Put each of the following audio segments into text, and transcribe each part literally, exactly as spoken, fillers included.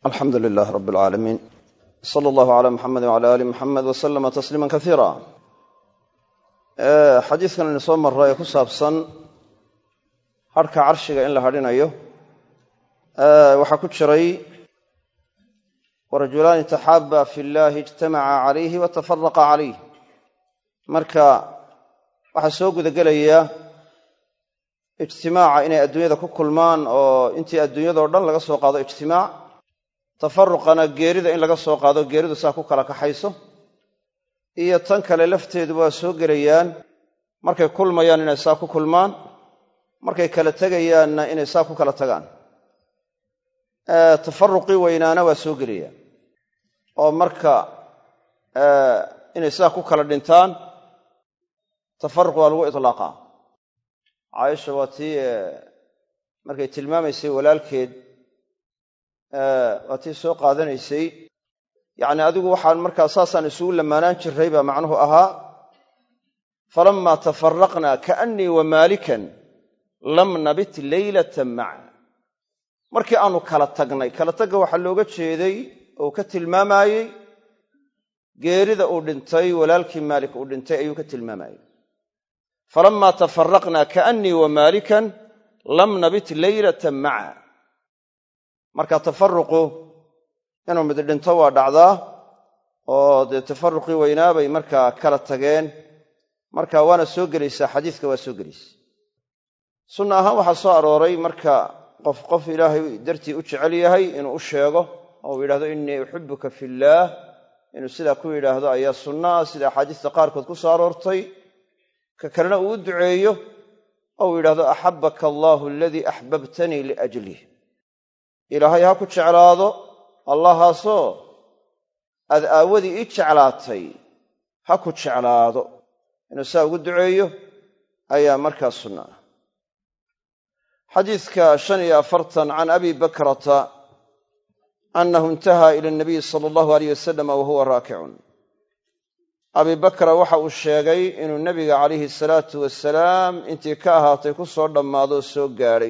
alxamdu lilaah rab alcaalamiin sala allahu calaa muxamedi wacala aali muxamed wasalama tasliima kaiira xadiiskan aynu soo marray ee ku saabsan hadhka carshiga in la hadhinayo waxaa ku jiray warajulaani taxaaba fi llahi ijtamaca calayhi watafaraqa calayh marka waxaa soo gudagelaya ijtimaaca inay adduunyada ku kulmaan oo intii adduunyadao dhan laga soo qaado ijtimaac tafaruqana geerida in laga soo qaado geeridu saa ku kala kaxayso iyo tan kale lafteedu waa soo gelayaan markay kulmayaan inay saa ku kulmaan markay kala tegayaanna inay saa ku kala tagaan tafaruqii weynaana waa soo gelayaan oo marka inay saa ku kala dhintaan tafaruq waa lagu iطlaaqaa caaisha waa tii markay tilmaamaysay walaalkeed waa tii soo qaadanaysay yacni adigu waxaan markaa saasaan isugu lamaanaan jirray baa macnuhu ahaa falammaa tafaraqnaa kaannii wa maalikan lam nabit leylatan maca markii aanu kala tagnay kala tagga waxaa looga jeeday oo ka tilmaamayey geerida uu dhintay walaalkii maalik uu dhintay ayuu ka tilmaamayey falammaa tafaraqnaa kaannii wa maalikan lam nabit leylatan maca marka tafaruqu inuu mid dhinto waa dhacdaa oo dee tafaruqii weynaabay markaa kala tageen marka waana soo gelaysaa xadiiska waa soo gelaysa sunna ahaan waxaa soo arooray marka qof qof ilaahay dartii u jecel yahay inuu u sheego oo uu yidhahdo innii uxibuka fillaah inuu sidaa ku yidhaahdo ayaa sunnaa sida axaadiista qaarkood ku soo aroortay ka kalena uu u duceeyo oo uu yidhahdo axabbaka allaahu aladii axbabtanii liajlih ilaahay ha ku jeclaado allahaasoo aad aawadii ii jeclaatay ha ku jeclaado inuu saa ugu duceeyo ayaa markaa sunna ah xadiidka shan iyo afartan can abi bakrata annahu intahaa ila nabiyi sala allahu alayh wasalam wahuwa raakicun abi bakra waxa uu sheegay inuu nebiga calayhi salaatu wasalaam intii ka ahaatay ku soo dhammaadoo soo gaadhay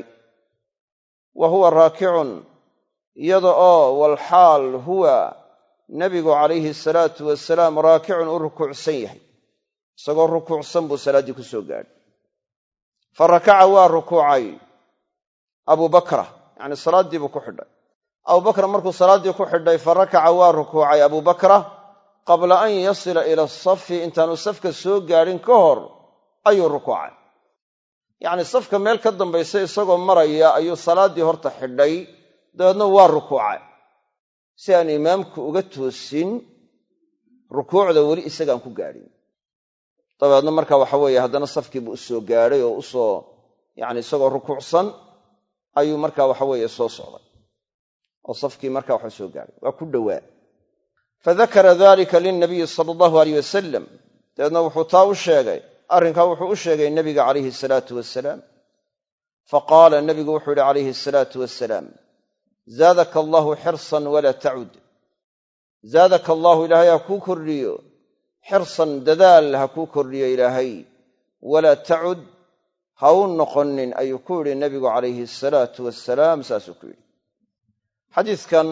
wa huwa raakicun iyada oo walxaal huwa nebigu calayhi salaatu wasalaam raakicun u rukuucsan yahay isagoo rukuucsan buu salaaddii ku soo gaadhay fa rakaca waa rukuucay abubakra yacni salaaddii buu ku xidhay abubakra markuu salaaddii ku xidhay fa rakaca waa rukuucay abubakra qabla an yasila ila asafi intaanu safka soo gaadhin ka hor ayuu rukuucay yacni safka meel ka dambaysa isagoo maraya ayuu salaaddii horta xidhay dabeedna waa rukuucay si aan imaamku uga toosin rukuucda weli isagaan ku gaadhin dabeedna marka waxa weeye haddana safkiibuu u soo gaadhay oo usoo yacni isagoo rukuucsan ayuu marka waxa weeye soo socday oo safkii marka waxa soo gaadhay waa ku dhowaa fadakara dalika lilnabiyi sala allahu alayh wasalam dabeedna wuxuu taa u sheegay arrinkaa wuxuu u sheegay nebiga calayhi salaatu wasalaam faqaala nebigu wuxuu yidhi calayhi asalaatu wasalaam zaadaka allaahu xirsan walaa tacud zaadaka allaahu ilaahay ha kuu kordhiyo xirsan dadaal ha kuu kordhiyo ilaahay walaa tacud ha u noqonin ayuu ku yidhi nebigu calayhi asalaatu wasalaam saasuu ku yidhi xadiidkan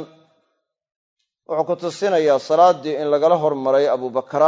wuxuu ku tusinayaa salaaddii in lagala hormaray abubakra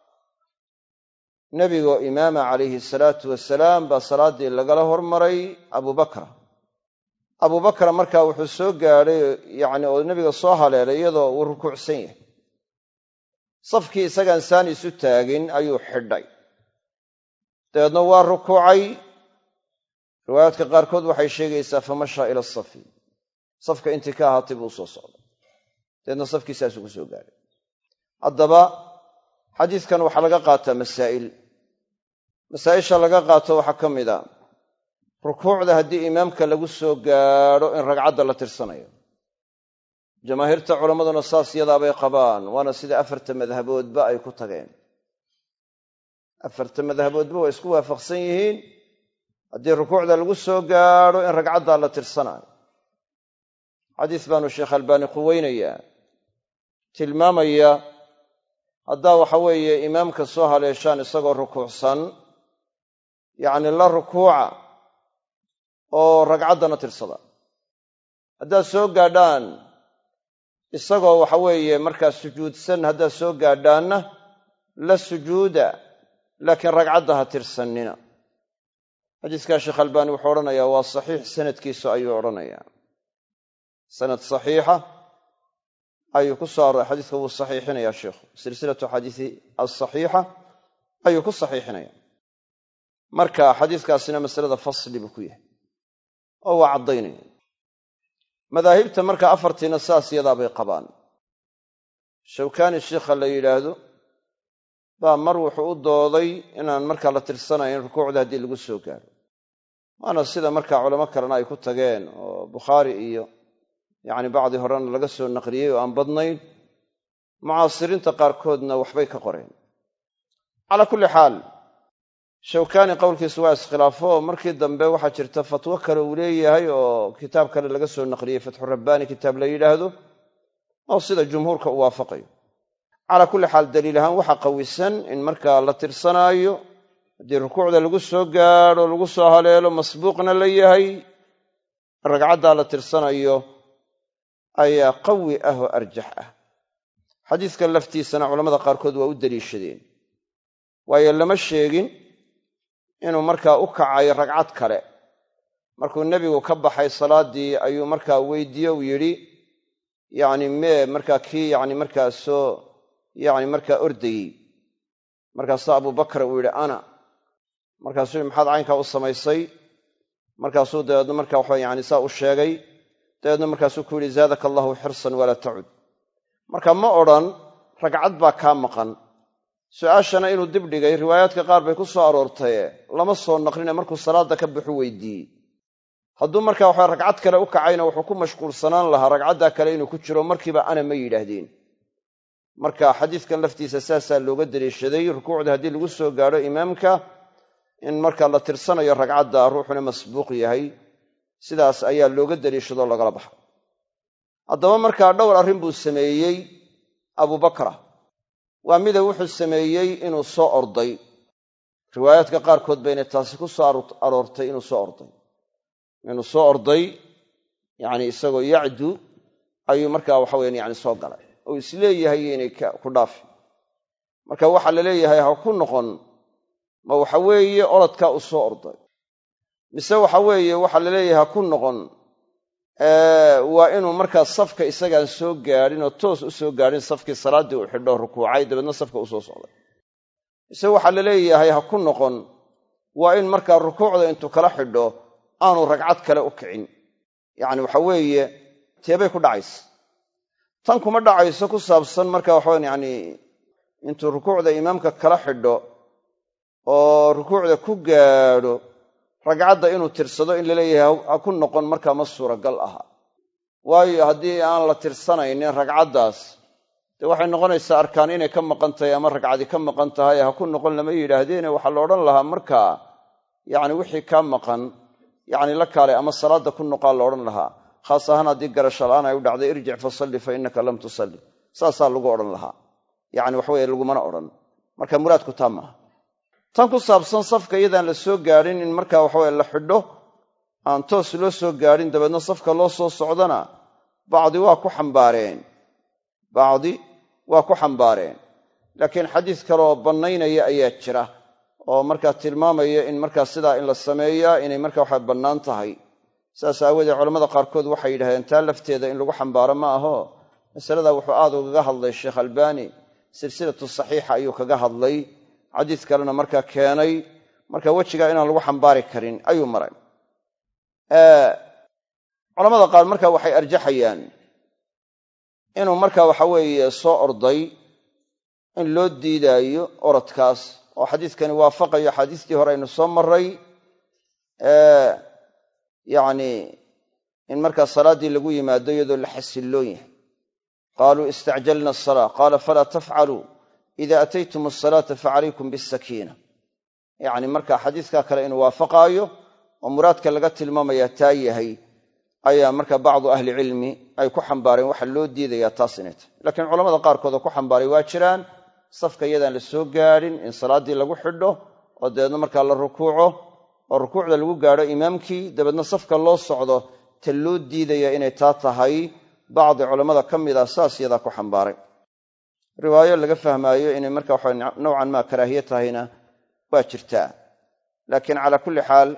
nebigoo imaama calayhi salaatu wasalaam baa salaaddii lagala hormaray abubakra abubakra markaa wuxuu soo gaadhay yacni oo nebiga soo haleelay iyadoo uu rukuucsan yahay safkii isagaan saan isu taagin ayuu xidhay dabeedna waa rukuucay riwaayaadka qaarkood waxay sheegaysaa famashaa ila asafi safka intii ka ahaatay buu usoo socday dabeedna safkii saasuu ku soo gaadhay haddaba xadiidkan waxaa laga qaataa masaa'il masaa'isha laga qaato waxaa ka mid a rukuucda haddii imaamka lagu soo gaadho in ragcadda la tirsanayo jamaahiirta culammaduna saas yadaabay qabaan waana sida afarta madhaboodba ay ku tageen afarta madhaboodba way isku waafaqsan yihiin haddii rukuucda lagu soo gaadho in ragcaddaa la tirsanayo xadiis baanu sheekh albaani quweynayaa tilmaamaya haddaa waxa weeye imaamka soo haleeshaan isagoo rukuucsan yacni la rukuuca oo ragcaddana tirsada haddaad soo gaadhaan isagoo waxa weeye markaa sujuudsan haddaad soo gaadhaanna la sujuuda laakiin ragcadda ha tirsannina xadiiskaa sheekh albaani wuxuu odhanayaa waa saxiix sanadkiisu ayuu odhanayaa sanad saxiixa ayuu ku soo arooray xadiiska wuu saxiixinayaa sheikhu silsilatu xadiisi alsaxiixa ayuu ku saxiixinaya marka xadiiskaasina masalada fasli buu ku yahay oo waa caddaynaya madaahibta marka afartiina saas yadaa bay qabaan shawkaani sheikha la yidhaahdo baa mar wuxuu u dooday inaan markaa la tirsanayn rukuucda haddii lagu soo gaaro waana sida markaa culamo kalena ay ku tageen oo bukhaari iyo yacni bacdi horena laga soo naqliyey oo aan badnayn mucaasiriinta qaarkoodna waxbay ka qoreen calaa kulli xaal shawkaani qowlkiisu waa iskhilaafo markii dambe waxaa jirta fatwo kale uu leeyahay oo kitaab kale laga soo naqliyey fatxu rabbaani kitaab la yidhaahdo oo sida jumhuurka u waafaqayo calaa kulli xaal daliil ahaan waxaa qawisan in markaa la tirsanaayo haddii rukuucda lagu soo gaadho lagu soo haleelo masbuuqna la yahay ragcaddaa la tirsanayo ayaa qawi ah oo arjax ah xadiiskan laftiisana culamada qaarkood waa u daliishadeen waayo lama sheegin inuu markaa u kacayo ragcad kale markuu nebigu ka baxay salaaddii ayuu markaa weydiiye uu yidhi yacni mee markaa kii yacni markaa soo yacni markaa ordayey markaasaa abubakar uu yidhi ana markaasuu yidhi maxaad caynkaa u samaysay markaasuu dabeedna markaa waxa yani saa u sheegay dabeedna markaasuu ku yidhi zaadaka allahu xirsan walaa tacud marka ma odhan ragcad baa kaa maqan su-aashana inuu dib dhigay riwaayaadka qaar bay ku soo aroortaye lama soo naqline markuu salaadda ka baxu weydiiyey hadduu markaa waxa ragcad kale u kacayna wuxuu ku mashquulsanaan lahaa ragcaddaa kale inuu ku jiro markiiba ana ma yidhaahdeen marka xadiiskan laftiisa saasaa looga daliishaday rukuucda haddii lagu soo gaadho imaamka in markaa la tirsanayo ragcadda ruuxuna masbuuq yahay sidaas ayaa looga daliishadoo lagala baxa haddaba markaa dhowr arrin buu sameeyey abubakra waa mida wuxuu sameeyey inuu soo orday riwaayaadka qaarkood bayna taasi ku soo aroortay inuu soo orday inuu soo orday yacni isagoo yacdu ayuu markaa waxa weyaan yani soo galay oo isleeyahay inay ku dhaafi marka waxaa la leeyahay ha ku noqon ma waxa weeye orodkaa u soo orday mise waxa weeye waxaa la leeyahay ha ku noqon waa inuu markaa safka isagaan soo gaadhin oo toos u soo gaadhin safkii salaaddii uu xidho rukuucay dabeedna safka u soo socday mise waxaa la leeyahay ha ku noqon waa in markaa rukuucda intuu kala xidho aanu ragcad kale u kicin yacni waxa weeye teebay ku dhacaysa tan kuma dhacayso ku saabsan marka waxawan yacni intuu rukuucda imaamka kala xidho oo rukuucda ku gaadho ragcadda inuu tirsado in la leeyahay ha ku noqon markaa ma suuragal aha waayo haddii aan la tirsanaynin ragcaddaas dee waxay noqonaysaa arkaan inay ka maqan tahay ama ragcadi ka maqan tahay ha ku noqon lama yidhaahdeene waxaa la odhan lahaa markaa yacni wixii kaa maqan yacni la kaalay ama salaadda ku noqaa la odhan lahaa khaas ahaan haddii garasho la'aan ay u dhacday irjic fasalli fa innaka lam tusalli saasaa lagu odhan lahaa yacni waxaweye lagumana odhan marka muraadku taa maaha tan ku saabsan safka iyadaan la soo gaadhin in markaa waxaweye la xidho aan toos loo soo gaadhin dabeedna safka loo soo socdana bacdi waa ku xambaareen bacdi waa ku xambaareen laakiin xadiis kaleoo bannaynaya ayaa jira oo markaa tilmaamaya in markaa sidaa in la sameeyaa inay markaa waxa bannaan tahay saas aawoodee culamada qaarkood waxay yidhahdeen taa lafteeda in lagu xambaaro ma aho masaladaa wuxuu aad ugaga hadlay sheekh albaani silsilatu saxiixa ayuu kaga hadlay xadiis kalena markaa keenay marka wejigaa inaan lagu xambaari karin ayuu maray culamada qaar markaa waxay arjaxayaan inuu markaa waxa weeye soo orday in loo diidaayo orodkaas oo xadiiskani waafaqayo xadiistii hore aynu soo marray yacni in markaa salaaddii lagu yimaado iyadoo la xasilloon yahay qaaluu istacjalna asalaa qaala falaa tafcaluu ida ataytum asalaata facalaykum bisakiina yacni markaa xadiiskaa kale inuu waafaqaayo oo muraadka laga tilmaamayaa taa yahay ayaa markaa bacdu ahlicilmi ay ku xambaareen waxa loo diidayaa taas inay tahay laakiin culamada qaarkood oo ku xambaaray waa jiraan safka iyadaan la soo gaadhin in salaaddii lagu xidho oo dabeedna markaa la rukuuco oo rukuucda lagu gaadho imaamkii dabeedna safka loo socdo ta loo diidaya inay taa tahay bacdi culammada ka mid ah saas yadaa ku xambaaray riwaayo laga fahmaayo inay marka waxa nowcan maa karaahiye tahayna waa jirtaa laakiin calaa kulli xaal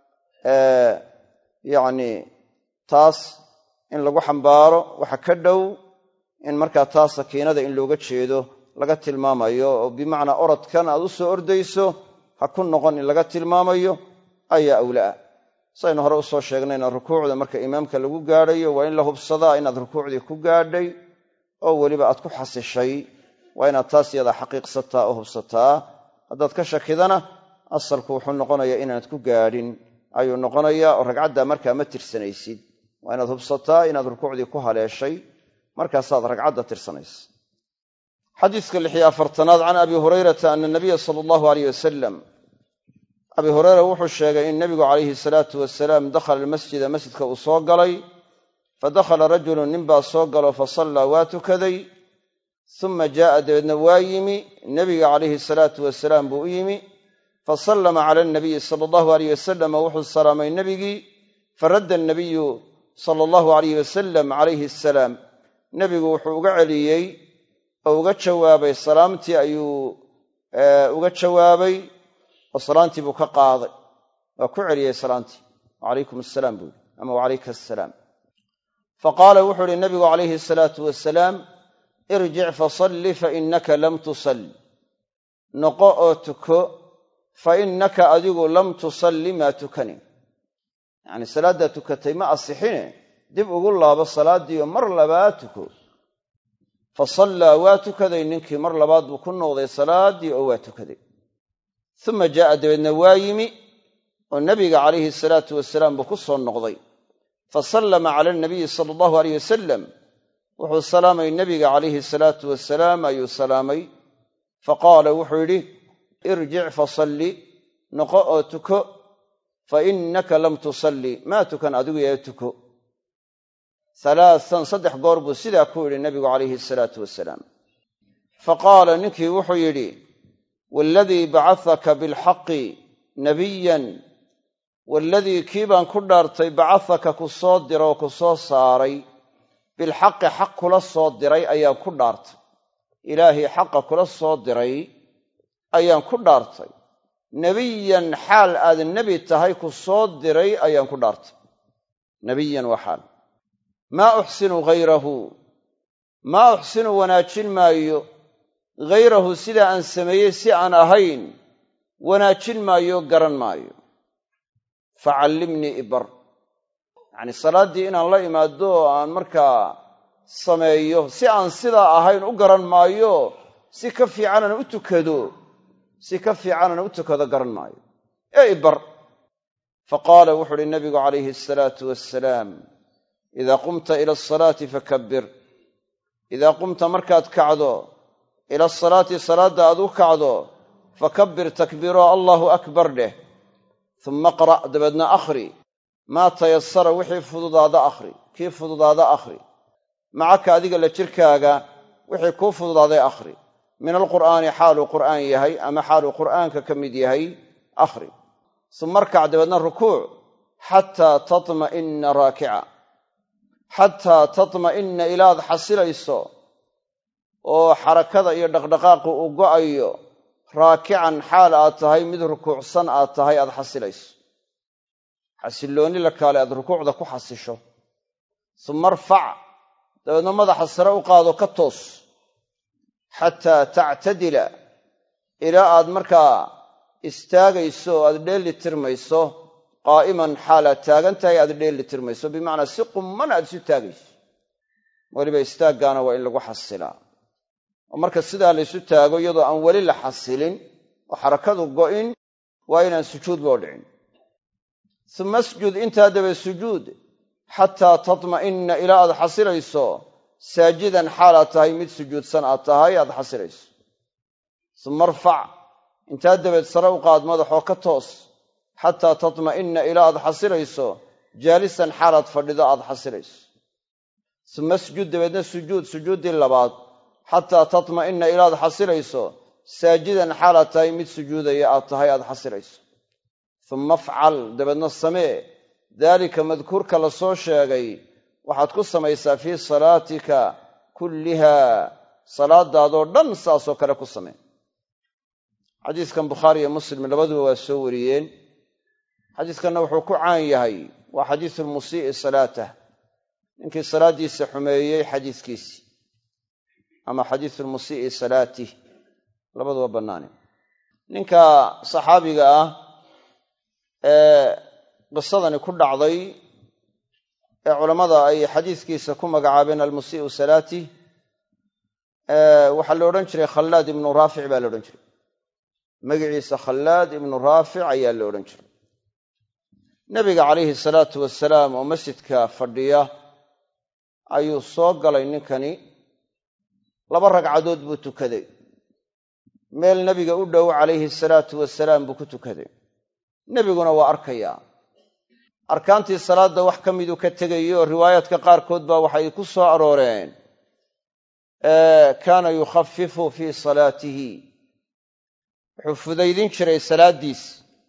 yacni taas in lagu xambaaro waxa ka dhow in markaa taas sakiinada in looga jeedo laga tilmaamayo oo bimacnaa orodkan aad u soo ordayso ha ku noqon in laga tilmaamayo ayaa awlaa saynu hore usoo sheegnayna rukuucda marka imaamka lagu gaadhayo waa in la hubsadaa inaad rukuucdii ku gaadhay oo weliba aad ku xasishay waa inaad taas yadaa xaqiiqsataa oo hubsataa haddaad ka shakidana asalku wuxuu noqonayaa inaanad ku gaadhin ayuu noqonayaa oo ragcaddaa markaa ma tirsanaysid waa inaad hubsataa inaad rukuucdii ku haleeshay markaasaad ragcadda tirsanaysa xadiiska lix iyo afartanaad can abi hurayrata ana nabiya sala allahu alayh wasalam abi hureyra wuxuu sheegay in nebigu calayhi salaatu wasalaam dakhala almasjida masjidka uu soo galay fadakhala rajulun ninbaa soo galo fasallaa waa tukaday uma jaa'a dabeedna waa yimi nebiga calayhi salaatu wasalaam buu u yimi fasallama cala alnabiyi sala allahu alayh wasalam wuxuu salaamay nebigii faradda annabiyu sala allahu alayh wasalam calayhi asalaam nebigu wuxuu uga celiyey oo uga jawaabay salaamtii ayuu uga jawaabay oo salaantii buu ka qaaday waa ku celiyey salaantii wacalaykum assalaam buu yidhi ama wacalayka assalaam faqaala wuxuu ihi nabigu calayhi salaatu wasalaam irjic fasalli fainaka lam tusalli noqo oo tuko fainaka adigu lam tusalli maa tukanin yacni salaaddaa tukatay ma asixine dib ugu laabo salaaddiioo mar labaad tuko fasallaa waa tukaday ninkii mar labaad buu ku noqday salaaddii oo waa tukaday uma jaa'a dabeedna waa yimi oo nebiga calayhi salaatu wasalaam buu ku soo noqday fasallama cala alnabiyi sala allahu alayh wasalam wuxuu salaamay nebiga calayhi salaatu wasalaam ayuu salaamay faqaala wuxuu yidhi irjic fasalli noqo oo tuko fainaka lam tusalli maa tukan adigu ee tuko halaatan saddex goor buu sidaa ku yidhi nebigu calayhi salaatu wasalaam faqaala ninkii wuxuu yidhi waaladii bacahaka bilxaqi nabiyan waaladii kii baan ku dhaartay bacahaka ku soo dira oo ku soo saaray bilxaqi xaq kula soo diray ayaan ku dhaartay ilaahay xaqa kula soo diray ayaan ku dhaartay nebiyan xaal aad nebi tahay ku soo diray ayaan ku dhaartay nebiyan waa xaal maa uxsinu hayrahu maa uxsinu wanaajin maayo hayrahu sidaa aan sameeyey si aan ahayn wanaajin maayo garan maayo facallimnii ibar yacnii salaaddii inaan la imaado oo aan markaa sameeyo si aan sidaa ahayn u garan maayo si ka fiicanana u tukado si ka fiicanana u tukado garan maayo ee ibar faqaala wuxuu uhi nabigu calayhi asalaatu wassalaam idaa qumta ila asalaati fakabbir idaa qumta markaad kacdo ila asalaati salaadda aad u kacdo fakabbir takbiiroo allaahu akbar dheh uma qra' dabeedna akhri maa tayasara wixii fududaada akhri kii fududaada akhri macaka adiga la jirkaaga wixii kuu fududaaday akhri min alqur'aani xaaluu qur'aan yahay ama xaaluu qur'aanka ka mid yahay akhri uma arkac dabeedna rukuuc xataa tatma'inna raakica xataa tatma'inna ilaad xasilayso oo xarakada iyo dhaqdhaqaaqu uu go'ayo raakican xaal aad tahay mid rukuucsan aad tahay aad xasilayso xasilloonni la kaale aad rukuucda ku xasisho uma arfac dabeedna madaxa sare u qaado ka toos xataa tactadila ilaa aad markaa istaagayso oo aad dheelli tirmayso qaa'iman xaalaad taagan tahay aad dheelli tirmayso bimacnaa si qumman aad isu taagayso weliba istaaggaana waa in lagu xasilaa oo marka sidaa laysu taago iyadoo aan weli la xasilin oo xarakadu go'in waa inaan sujuud loo dhicin uma asjud intaa dabe sujuud xataa tatma'inna ilaa aad xasilayso saajidan xaalaad tahay mid sujuudsan aad tahay aad xasilayso uma arfac intaa dabeed sare u qaad madaxoo ka toos xataa tatma'inna ilaa aad xasilayso jaalisan xaalaad fadhido aad xasilayso uma asjud dabeedna sujuud sujuuddii labaad xataa tatma'inna ilaa aad xasilayso saajidan xaalaad tahay mid sujuudaya aad tahay aad xasilayso uma afcal dabeedna samee daalika madkuurka la soo sheegay waxaad ku samaysaa fii salaatika kulliha salaadaadoo dhan saasoo kale ku samee xadiiskan bukhaari iyo muslim labaduba waa soo wariyeen xadiiskanna wuxuu ku caan yahay waa xadiisu lmusii'i salaatah ninkii salaaddiisa xumeeyey xadiiskiisii ama xadiisu lmusii'i salaatih labaduba bannaane ninka saxaabiga ah ee qisadani ku dhacday ee culammada ay xadiiskiisa ku magacaabeen almusii'u salaatih waxaa la odhan jiray khallaad ibnu raafic baa la odhan jiray magaciisa khallaad ibnu raafic ayaa la odhan jiray nebiga calayhi salaatu wasalaam oo masjidka fadhiya ayuu soo galay ninkani laba ragcadood buu tukaday meel nebiga u dhow calayhi salaatu wasalaam buu ku tukaday nebiguna waa arkayaa arkaantii salaadda wax ka miduu ka tegayo oo riwaayaadka qaarkood baa waxay ku soo arooreen kaana yukhafifu fii salaatihi wuxuu fudaydin jiray salaaddiis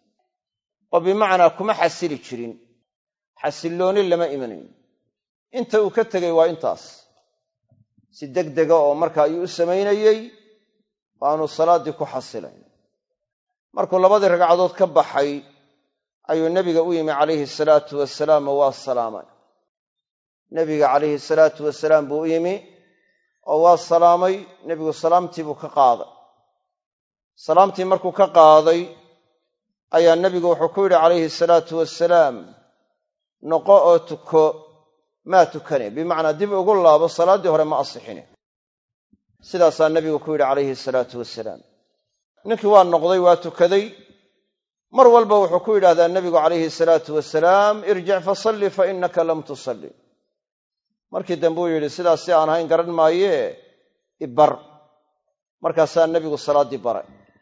oo bimacnaa kuma xasili jirin xasillooni lama imanayn inta uu ka tegay waa intaas si degdega oo marka ayuu u samaynayey oo aanu salaaddii ku xasilayn markuu labadii ragcadood ka baxay ayuu nebiga u yimi calayhi salaatu wasalaam oo waa salaamay nebiga calayhi salaatu wasalaam buu u yimi oo waa salaamay nebigu salaamtii buu ka qaaday salaamtii markuu ka qaaday ayaa nebigu wuxuu ku yidhi calayhi salaatu wasalaam noqo oo tuko maa tukane bimacnaa dib ugu laabo salaaddii hore ma asixine sidaasaa nebigu ku yidhi calayhi salaatu wasalaam ninkii waa noqday waa tukaday mar walba wuxuu ku yidhahdaa nebigu calayhi salaatu wasalaam irjic fasalli fa innaka lam tusalli markii dambe uu yidhi sidaas si aan ahayn garan maayee ibar markaasaa nebigu salaaddii baray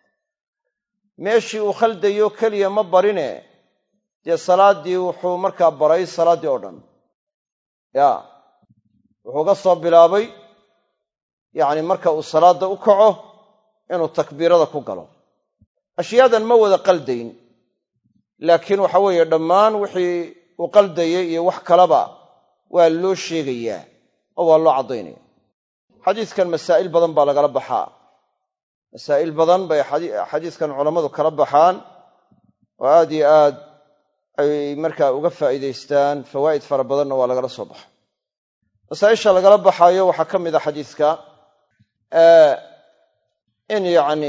meeshii uu khaldayo keliya ma barine dee salaaddii wuxuu markaa baray salaaddii oo dhan ya wuxuu ga soo bilaabay yacni marka uu salaadda u kaco inuu takbiirada ku galo ashyaadan ma wada qaldayn laakiin waxa weeye dhammaan wixii uu qaldayay iyo wax kaleba waa loo sheegayaa oo waa loo caddaynaya xadiiskan masaa'il badan baa lagala baxaa masaa'il badan bay xadiiskan culammadu kala baxaan oo aad iyo aad ay markaa uga faa'iidaystaan fawaa'id fara badanna waa lagala soo baxa masaa'isha lagala baxaayo waxaa ka mid a xadiiska in yacni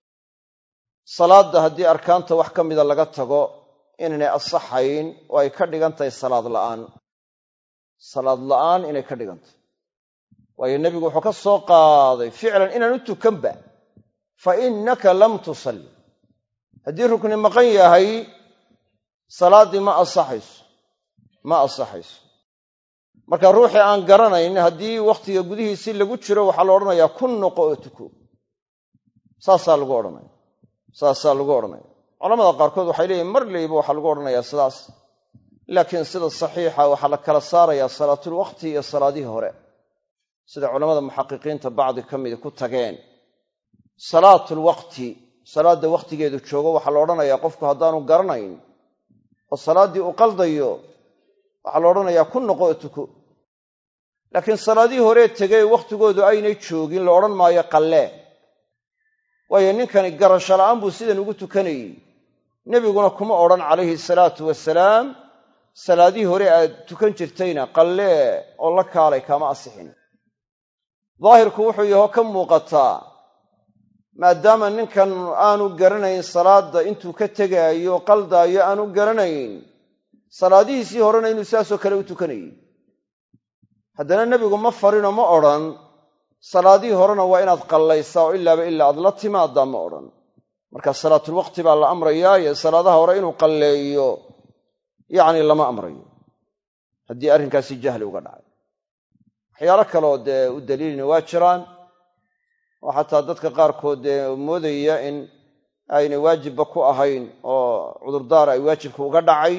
salaadda haddii arkaanta wax ka mida laga tago inaynay asaxayn oo ay ka dhigan tahay salaad la'aan salaad la'aan inay ka dhigan tahay waayo nebigu wuxuu ka soo qaaday ficlan inaan u tukanba fa innaka lam tusalli haddii rukni maqan yahay salaaddii ma asaxayso ma asaxayso marka ruuxii aan garanayn haddii wakhtiga gudihiisii lagu jiro waxaa la odhanayaa ku noqo oo tuko saasaa lagu odhanaya saasaa lagu odhanaya culamada qaarkood waxay leeyihin mar layba waxaa lagu odhanayaa sidaas laakiin sida saxiixa waxaa la kala saarayaa salaatulwaqti iyo salaadihii hore sida culammada muxaqiqiinta bacdi ka midi ku tageen salaatulwaqti salaadda wakhtigeedu joogo waxaa la odhanayaa qofku haddaanu garanayn oo salaaddii uu qaldayo waxaa la odhanayaa ku noqo oo tuko laakiin salaadihii horee tegey wakhtigoodu aynay joogin la odhan maayo qallee waayo ninkani garasho la'aan buu sidan ugu tukanayey nebiguna kuma odhan calayhi salaatu wasalaam salaadihii hore aad tukan jirtayna qallee oo la kaalay kaama asixin daahirku wuxuu yahoo ka muuqataa maadaama ninkan aanu garanayn salaadda intuu ka tegaayo qaldaayo aanu garanayn salaadihiisii horena inuu sidaasoo kale u tukanayey haddana nebigu ma farinoo ma odhan salaadihii horena waa inaad qallaysaa oo ilaaba ilaa aad la timaadaa ma odhan marka salaatulwaqti baa la amrayaa iyo salaadaha hore inuu qalleeyo yacni lama amrayo haddii arrinkaasi jahli uga dhacay waxyaalo kaleoo dee u daliilina waa jiraan oo xataa dadka qaarkood dee moodaya in aynay waajibba ku ahayn oo cudurdaar ay waajibka uga dhacay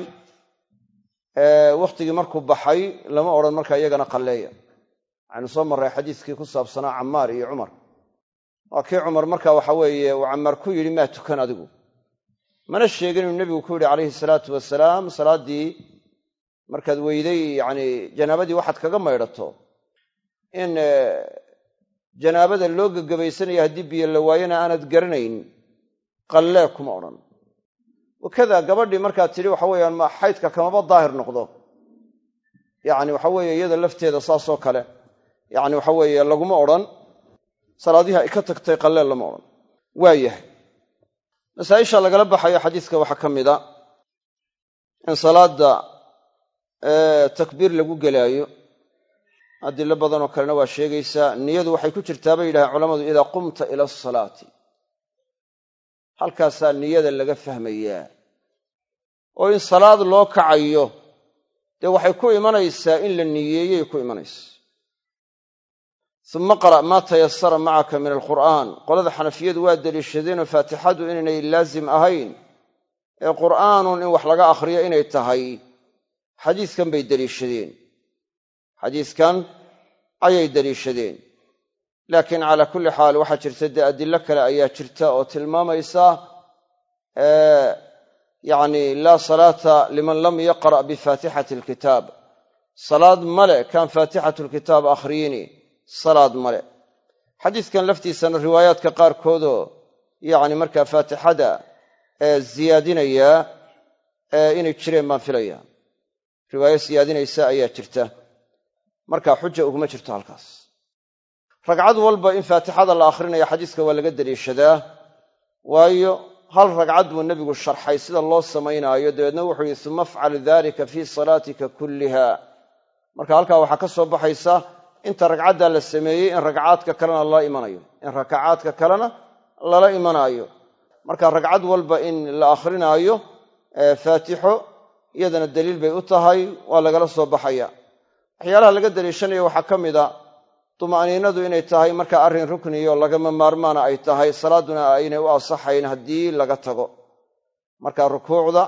wakhtigii markuu baxay lama odhan markaa iyagana qalleeya waxaynu soo marray xadiiskii ku saabsanaa cammaar iyo cumar waa kii cumar marka waxa weeye uu cammaar ku yidhi maa tukan adigu mana sheegin inuu nebigu ku yidhi calayhi salaatu wasalaam salaaddii markaad weyday yacni janaabadii waxaad kaga maydhato in janaabada loo gagabaysanaya haddii biyo la waayana aanad garanayn qallee kuma odhan wakadaa gabadhii markaad tidhi waxa weeyaan ma xaydka kamaba daahir noqdo yacni waxa weeye iyada lafteeda saasoo kale yacni waxa weeye laguma odhan salaadihi ay ka tagtay qallee lama odhan waa yahay masaa'isha lagala baxayo xadiiska waxaa ka mid a in salaada takbiir lagu gelaayo adilo badanoo kalena waa sheegaysaa niyadu waxay ku jirtaa bay yidhahdeen culammadu idaa qumta ila asalaati halkaasaa niyada laga fahmayaa oo in salaad loo kacayo dee waxay ku imanaysaa in la niyeeyey ku imanaysa uma qara' maa tayasara macaka min alqur'aan qolada xanafiyadu waa deliishadeenoo faatixadu inaynay laazim ahayn ee qur'aanun in wax laga akhriyo inay tahay xadiiskan bay deliishadeen xadiiskan ayay deliishadeen laakiin calaa kulli xaal waxaa jirta dee adilo kale ayaa jirta oo tilmaamaysa yacni laa salaata liman lam yaqra' bifaatixati alkitaab salaad male kaan faatixatu lkitaab akhriyini salaad male xadiiskan laftiisana riwaayaadka qaarkoodoo yacni markaa faatixada ee ziyaadinaya inay jireen baan filaya riwaayo siyaadinaysa ayaa jirta markaa xuja uguma jirto halkaas ragcad walba in faatixada la akhrinayo xadiiska waa laga deliishadaa waayo hal ragcad buu nebigu sharxay sida loo samaynaayo dabeedna wuxuu yidhi uma afcal dalika fii salaatika kulliha marka halkaa waxaa ka soo baxaysa inta ragcaddaa la sameeyey in ragcaadka kalena lala imanayo in rakacaadka kalena lala imanaayo marka ragcad walba in la akhrinaayo faatixo iyadana daliil bay u tahay waa lagala soo baxaya waxyaalaha laga daliishanayo waxaa ka mid a tuma'niinadu inay tahay marka arrin rukniyo lagama maarmaana ay tahay salaaduna aynay u ansaxayn haddii laga tago marka rukuucda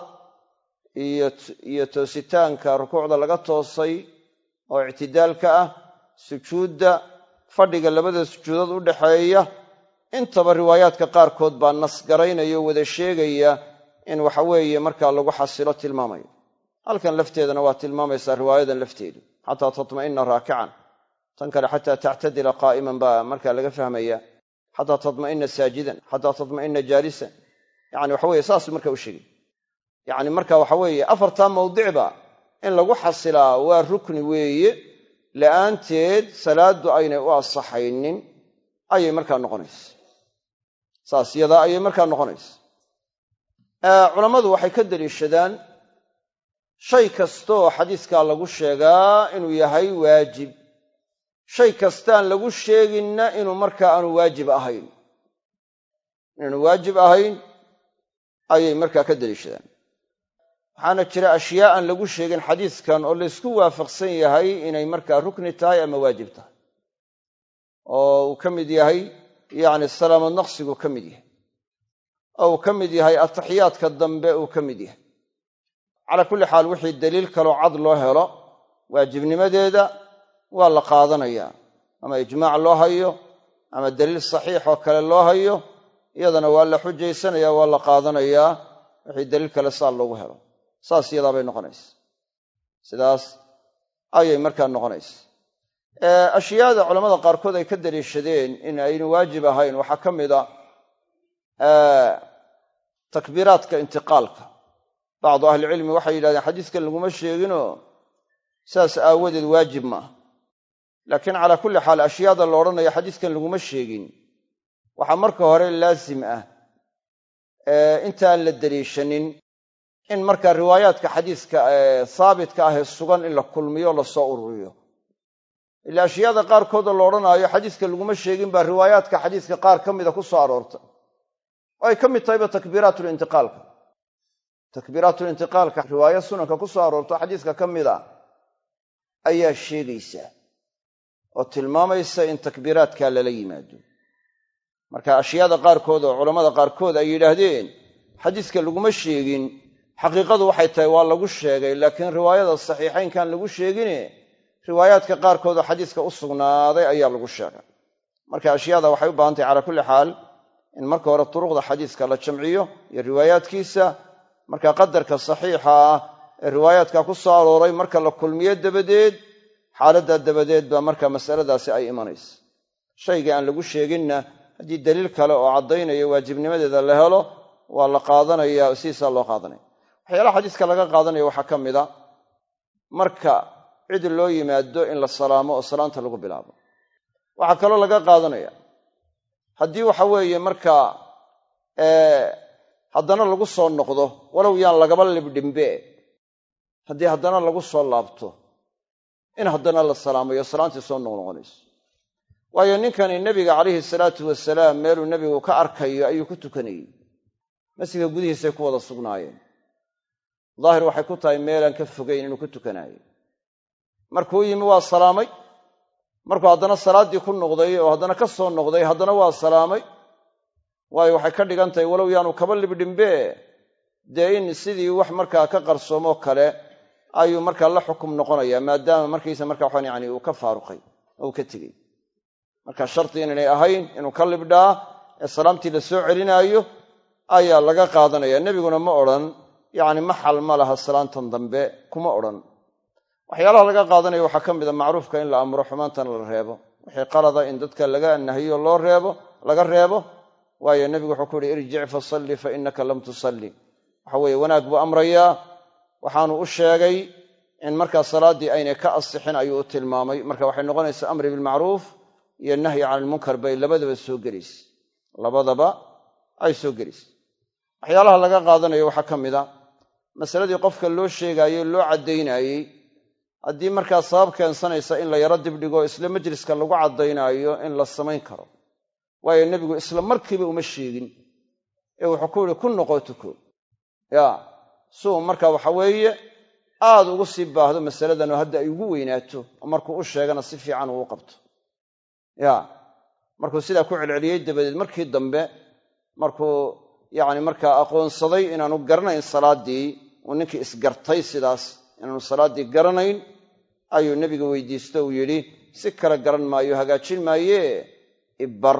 iyo toositaanka rukuucda laga toosay oo ictidaalka ah sujuudda fadhiga labada sujuudood u dhaxeeya intaba riwaayaadka qaarkood baa nasgaraynaya oo wada sheegaya in waxa weeye markaa lagu xasilo tilmaamayo halkan lafteedana waa tilmaamaysaa riwaayadan lafteedu xataa tatma'ina raakican tan kale xataa tactadila qaa'iman baa markaa laga fahmaya xataa tatma'ina saajidan xataa tatma'ina jaalisan yani waxa weye saasuu markaa u sheegay yani marka waxa weeye afartaa mawdicba in lagu xasilaa waa rukni weeye la'aanteed salaadu aynay u ansaxaynin ayay markaa noqonaysa saas yadaa ayay markaa noqonaysa culammadu waxay ka deliishadaan shay kastaoo xadiiskaa lagu sheegaa inuu yahay waajib shay kastaan lagu sheeginna inuu markaa aanu waajib ahayn inaanu waajib ahayn ayay markaa ka deliishadaan waxaana jira ashyaa aan lagu sheegin xadiiskan oo laysku waafaqsan yahay inay markaa rukni tahay ama waajib tahay oo uu ka mid yahay yacni salaamo naqsigu ka mid yahay oo uu ka mid yahay ataxiyaadka dambe uu ka mid yahay calaa kulli xaal wixii daliil kaloo cad loo helo waajibnimadeeda waa la qaadanayaa ama ijmaac loo hayo ama daliil saxiix oo kale loo hayo iyadana waa la xujaysanaya waa la qaadanayaa wixii daliil kale saa loogu helo saas iyadaa bay noqonaysa sidaas ayay markaa noqonaysa ashyaada culammada qaarkood ay ka daliishadeen in aynu waajib ahayn waxaa ka mid a takbiiraadka intiqaalka bacdu ahlicilmi waxay yidhahdeen xadiiskan laguma sheeginoo saas aawadeed waajib maaha laakiin calaa kulli xaal ashyaada la odhanayo xadiiskan laguma sheegin waxaa marka hore laasim ah intaan la daliishanin in markaa riwaayaadka xadiiska haabitka ah ee sugan in la kulmiyo la soo ururiyo ila ashyaada qaarkooda la odhanaayo xadiiska laguma sheegin baa riwaayaadka xadiiska qaar ka mida ku soo aroortay oo ay ka mid tahayba takbiiraatulintiqaalka takbiiraatulintiqaalka riwaayo sunanka ku soo aroorto xadiiska ka mida ayaa sheegaysaa oo tilmaamaysa in takbiiraadkaa lala yimaado marka ashyaada qaarkood oo culammada qaarkood ay yidhaahdeen xadiiska laguma sheegin xaqiiqadu waxay tahay waa lagu sheegay laakiin riwaayada saxiixaynkaan lagu sheegine riwaayaadka qaarkood oo xadiiska u sugnaaday ayaa lagu sheegay marka ashyaada waxay u baahan tahay calaa kulli xaal in marka hore turuqda xadiiska la jamciyo iyo riwaayaadkiisa marka qadarka saxiixa ah ee riwaayaadka ku soo arooray marka la kulmiyo dabadeed xaaladda dabadeed baa marka masaladaasi ay imanaysa shayga aan lagu sheeginna haddii daliil kale oo caddaynaya waajibnimadeeda la helo waa la qaadanaya oo siisaa loo qaadanaya waxyaalaha xadiiska laga qaadanaya waxaa ka mid a marka cid loo yimaado in la salaamo oo salaanta lagu bilaabo waxaa kaloo laga qaadanaya haddii waxa weeye markaa haddana lagu soo noqdo walow yaan lagaba libdhimbe haddii haddana lagu soo laabto in haddana la salaamayo salaantii soo noqnoqonayso waayo ninkani nebiga calayhi salaatu wasalaam meeluu nebigu ka arkayo ayuu ku tukanayey masjidka gudihiisay ku wada sugnaayeen daahir waxay ku tahay meelaan ka fogayn inuu ku tukanaayo markuu yimi waa salaamay markuu haddana salaaddii ku noqday oo haddana ka soo noqday haddana waa salaamay waayo waxay ka dhigan tahay walow yaanu kaba libdhimbe dee in sidii wax markaa ka qarsoomoo kale ayuu markaa la xukum noqonayaa maadaama markiisa markaa waxaan yani uu ka faaruqay oo uu ka tegey marka sharti inaynay ahayn inuu ka libdhaa ee salaamtii la soo celinaayo ayaa laga qaadanaya nebiguna ma odhan yacni maxal ma laha salaantan dambe kuma odhan waxyaalaha laga qaadanayo waxaa ka mid a macruufka in la amro xumaantana la reebo wixii qalada in dadka laga nahiyo loo reebo laga reebo waayo nebigu wuxuu ku yidhi irjic fasalli fa innaka lam tusalli waxa weeye wanaag buu amrayaa waxaanu u sheegay in markaa salaaddii aynay ka asixin ayuu u tilmaamay marka waxay noqonaysaa amri bilmacruuf iyo nahyi cani ilmunkar bay labadaba soo gelaysa labadaba ay soo gelaysa waxyaalaha laga qaadanayo waxaa ka mid a masaladii qofka loo sheegaayey loo caddaynayey haddii markaa sabab keensanaysa in la yaro dibdhigo isla majliska lagu caddaynaayo in la samayn karo waayo nebigu isla markiiba uma sheegin ee wuxuu ku yidhi ku noqo tuko ya suu marka waxa weeye aad ugu sii baahdo masaladan oo hadda ay ugu weynaato oo markuu u sheegana si fiican uu u qabto ya markuu sidaa ku celceliyey dabadeed markii dambe markuu yacni markaa aqoonsaday inaanu garanayn salaaddii uu ninkii isgartay sidaas inaanu salaaddii garanayn ayuu nebiga weydiisto uu yidhi si kale garan maayo hagaajin maayee ibar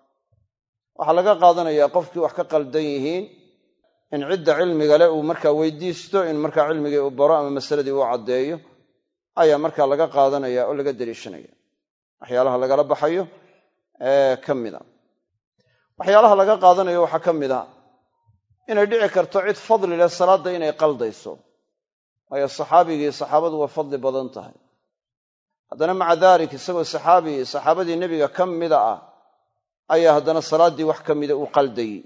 waxaa laga qaadanayaa qofkii wax ka qaldan yihiin in cidda cilmiga leh uu markaa weydiisto in markaa cilmigii uu baro ama masaladii uu caddeeyo ayaa markaa laga qaadanaya oo laga daliishanaya waxyaalaha lagala baxayo ee ka mida waxyaalaha laga qaadanayo waxaa ka mid a inay dhici karto cid fadli leh salaadda inay qaldayso waayo saxaabigii saxaabadu waa fadli badan tahay haddana maca daalik isagoo saxaabi saxaabadii nebiga ka mida ah ayaa haddana salaaddii wax ka mida uu qaldayey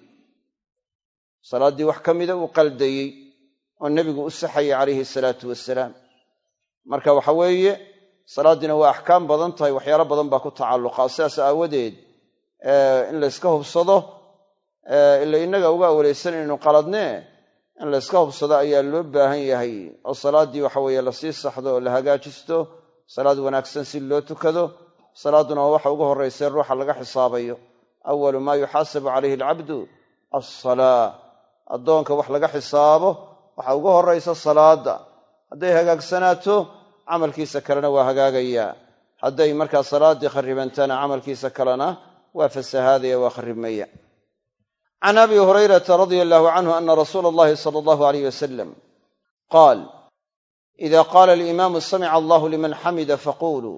salaaddii wax ka mida uu qaldayey oo nebigu u saxayay calayhi salaatu wasalaam marka waxa weeye salaaddiina waa axkaam badan tahay waxyaalo badan baa ku tacalluqa sidaas aawadeed in layska hubsado ila innaga uga awlaysan inaynu qaladnee in layska hubsado ayaa loo baahan yahay oo salaaddii waxa weeye lasii saxdo oo la hagaajisto salaad wanaagsan si loo tukado salaadduna waa waxa ugu horraysay ruuxa laga xisaabayo awalu maa yuxaasabu calayhi alcabdu alsalaa addoonka wax laga xisaabo waxa ugu horraysa salaadda hadday hagaagsanaato camalkiisa kalena waa hagaagayaa hadday markaa salaaddii kharribantana camalkiisa kalena waa fasahaadaya waa kharribmaya can abi hurayrata radia allahu canhu ana rasuula allahi sala allahu alayh wasalam qaal ida qaala alimaamu samica allahu liman xamida faquluu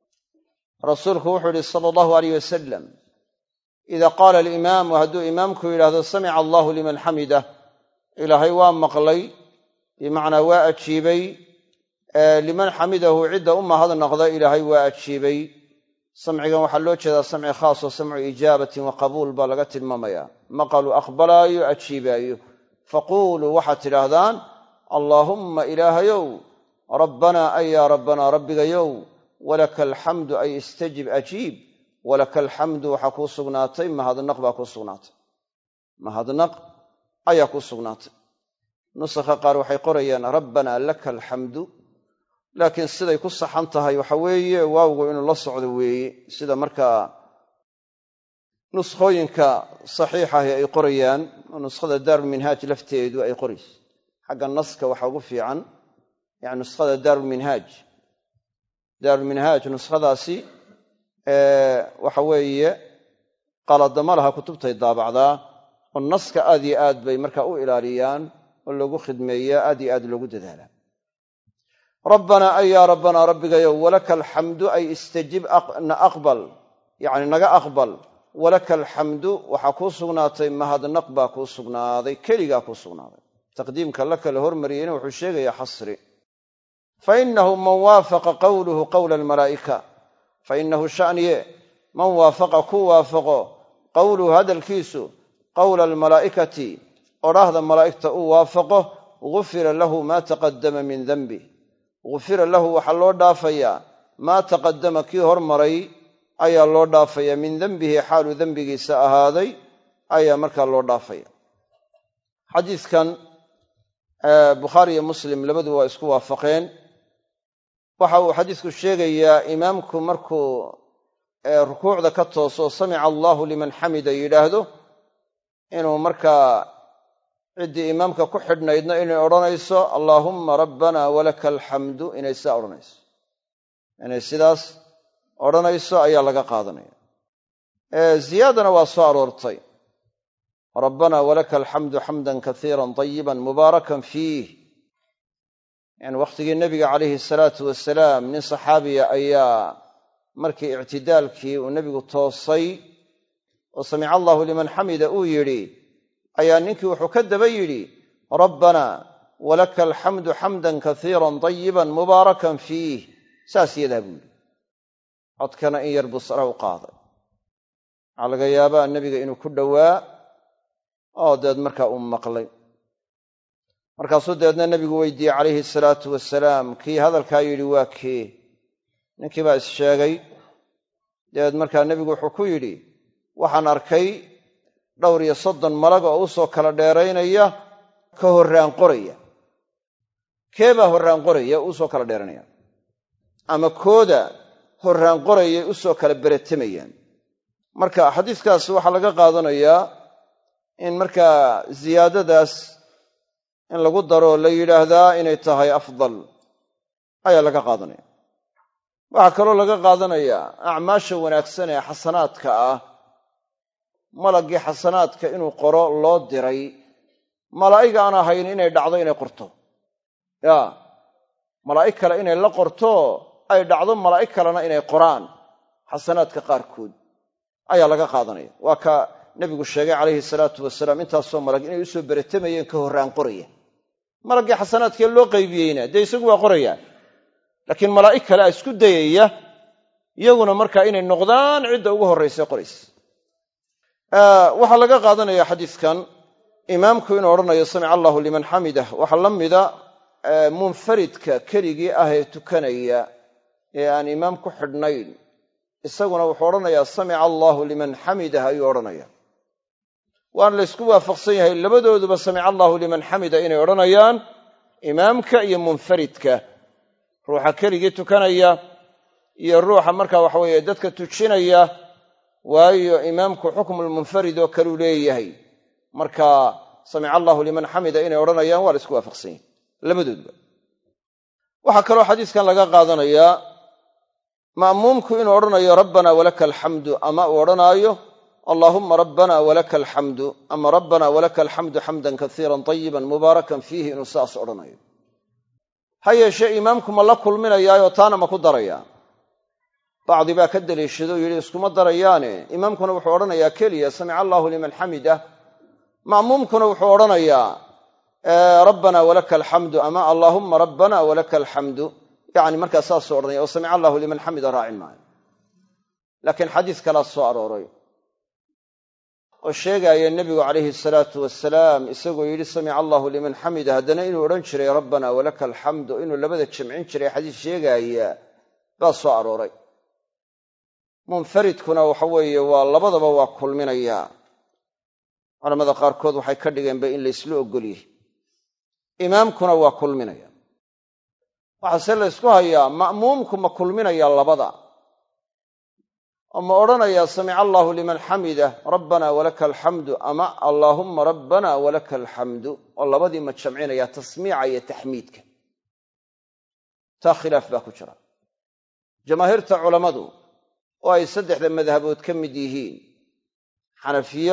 rasuulku wuxuu yihi sala allahu alayh wasalam ida qaala alimaamu hadduu imaamku yidhaahdo samica allahu liman xamidah ilaahay waa maqlay bimacnaa waa ajiibay liman xamidahu cidda u mahadnaqda ilaahay waa ajiibay samcigan waxaa loo jeedaa samci khaas oo samcu ijaabatin wa qabuul baa laga tilmaamayaa maqaluu aqbalaayo ajiibaayo faquuluu waxaad tidhaahdaan allaahumma ilaahayow rabbanaa ay yaa rabbanaa rabbigayow walaka alxamdu ay istajib ajiib walaka alxamdu waxaa kuu sugnaatay mahadnaq baa kuu sugnaatay mahadnaq ayaa kuu sugnaatay nusakha qaar waxay qorayaan rabbanaa laka alxamdu laakiin siday ku saxan tahay waxa weeye waawgu inuu la socdo weeye sida markaa nuskhooyinka saxiixahi ay qorayaan oo nuskhada daarulminhaaj lafteedu ay qorayso xagga naska waxa ugu fiican yani nuskhada daarulminhaaj daarulminhaaj nuskhadaasi waxa weeye qaladama laha kutubtay daabacdaa oo naska aad iyo aad bay markaa u ilaaliyaan oo loogu khidmeeyaa aad iyo aad loogu dadaalaa rabbanaa ay yaa rabbanaa rabbigayow walaka alxamdu ay istajib na aqbal yacni naga aqbal walaka alxamdu waxaa kuu sugnaatay mahadnaq baa kuu sugnaaday keligaa kuu sugnaaday taqdiimka la kala hormariyeyna wuxuu sheegayaa xasri fainahu man waafaqa qowluhu qowla almalaa'ika fainahu sha'niye man waafaqa ku waafaqo qowluhu hadalkiisu qowla almalaa'ikati odhaahda malaa'igta uu waafaqo gufira lahu maa taqaddama min denbih gufira lahu waxaa loo dhaafayaa maa taqaddama kii hormaray ayaa loo dhaafayaa min denbihi xaalu dembigiisa ahaaday ayaa markaa loo dhaafaya xadiidkan bukhaari iyo muslim labadu waa isku waafaqeen waxa uu xadiisku sheegayaa imaamku markuu rukuucda ka tooso samica allahu liman xamida yidhaahdo inuu markaa ciddii imaamka ku xidhnaydna inay odhanayso allaahumma rabbana walaka alxamdu inay sidaa odhanayso inay sidaas odhanayso ayaa laga qaadanaya ziyaadana waa soo aroortay rabbana walaka alxamdu xamdan kasiiran tayiban mubaarakan fiih yani wakhtigii nebiga calayhi salaatu wasalaam nin saxaabiya ayaa markii ictidaalkii uu nebigu toosay oo samica allahu liman xamida uu yidhi ayaa ninkii wuxuu ka daba yidhi rabbana walaka alxamdu xamdan kasiiran tayiban mubaarakan fiih saas yadaa buu yidhi codkana in yar buu sare u qaaday waxaa laga yaabaa nebiga inuu ku dhowaa oo deed markaa uu maqlay markaasuu dabeedna nebigu weydiiyey calayhi salaatu wasalaam kii hadalkaa yidhi waa kee ninkii baa is sheegay dabeed markaa nebigu wuxuu ku yidhi waxaan arkay dhowr iyo soddon malag oo u soo kala dheeraynaya ka horraan qoraya kee baa horraan qoraya u soo kala dheeranaya ama kooda horraan qorayay u soo kala beretamayaan marka xadiiskaas waxaa laga qaadanayaa in markaa ziyaadadaas in lagu daro la yidhaahdaa inay tahay afdal ayaa laga qaadanaya waxaa kaloo laga qaadanayaa acmaasha wanaagsan ee xasanaadka ah malaggii xasanaadka inuu qoro loo diray malaa'ig aan ahayn inay dhacdo inay qorto yaa malaa'ig kale inay la qorto ay dhacdo malaa'ig kalena inay qoraan xasanaadka qaarkood ayaa laga qaadanaya waa ka nebigu sheegay calayhi salaatu wasalaam intaasoo malag inay usoo beretamayeen ka horraan qoraya malaggii xasanaadkee loo qaybiyeyna dee isagu waa qorayaa laakiin malaa'ig kale a isku dayaya iyaguna markaa inay noqdaan cidda ugu horraysa qoraysa waxaa laga qaadanaya xadiiskan imaamku inuu odhanayo samica allahu liman xamidah waxaa la mida munfaridka keligii ah ee tukanaya ee aan imaam ku xidhnayn isaguna wuxuu odhanayaa samica allahu liman xamidah ayuu odhanaya waana la ysku waafaqsan yahay labadooduba samica allahu liman xamida inay odhanayaan imaamka iyo munfaridka ruuxa keligii tukanaya iyo ruuxa markaa waxa weeye dadka tujinaya waayo imaamku xukmulmunfarid oo kaluu leeyahay marka samica allahu liman xamida inay odhanayaan waa la isku waafaqsan yahay labadooduba waxaa kaloo xadiiskan laga qaadanayaa ma'muumku inuu odhanayo rabbana walaka alxamdu ama uu odhanaayo allaahumma rabbana walaka alxamdu ama rabbana walaka alxamdu xamdan kasiiran tayiban mubaarakan fiihi inuu saas odhanayo ha yeeshee imaamku ma la kulminayaayoo taana ma ku darayaa bacdi baa ka daliishado o yidhi iskuma darayaane imaamkuna wuxuu odhanayaa keliya samica allahu liman xamidah ma'muumkuna wuxuu odhanayaa rabbana walaka alxamdu ama allaahumma rabbana walaka alxamdu yacni markaa saasuu odhanaya oo samica allahu liman xamida raacin maayo laakiin xadiis kalaa soo arooray oo sheegaaya nebigu calayhi salaatu wasalaam isagoo yidhi samica allahu liman xamida haddana inuu odhan jiray rabbana walaka alxamdu inuu labada jamcin jiray xadiis sheegaaya baa soo arooray munfaridkuna waxa weeye waa labadaba waa kulminayaa culamada qaarkood waxay ka dhigeenba in laysla ogolyahay imaamkuna waa kulminaya waxaase la ysku hayaa ma'muumku ma kulminaya labada oo ma odhanayaa samica allahu liman xamidah rabbana walaka alxamdu ama allaahumma rabbana walaka alxamdu oo labadii ma jamcinaya tasmiica iyo taxmiidka taa khilaaf baa ku jira jamaahiirta culammadu oo ay saddexda madhabood ka mid yihiin xanafiya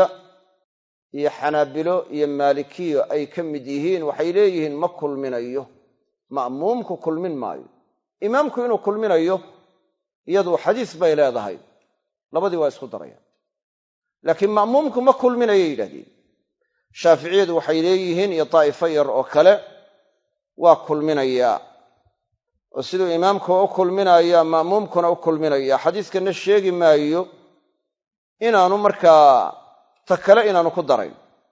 iyo xanaabilo iyo maalikiyo ay ka mid yihiin waxay leeyihiin ma kulminayo ma'muumku kulmin maayo. imaamku inuu kulminayo iyadu xadiis bay leedahay, labadii waa isku darayaan. laakiin ma'muumku ma kulminayo yidhahdeen. shaaficiyadu waxay leeyihiin iyo daa'ifo yar oo kale waa kulminayaa, oo siduu imaamku u kulminayaa ma'muumkuna u kulminaya. xadiiskana sheegi maayo inaanu markaa ta kale inaanu ku darayn.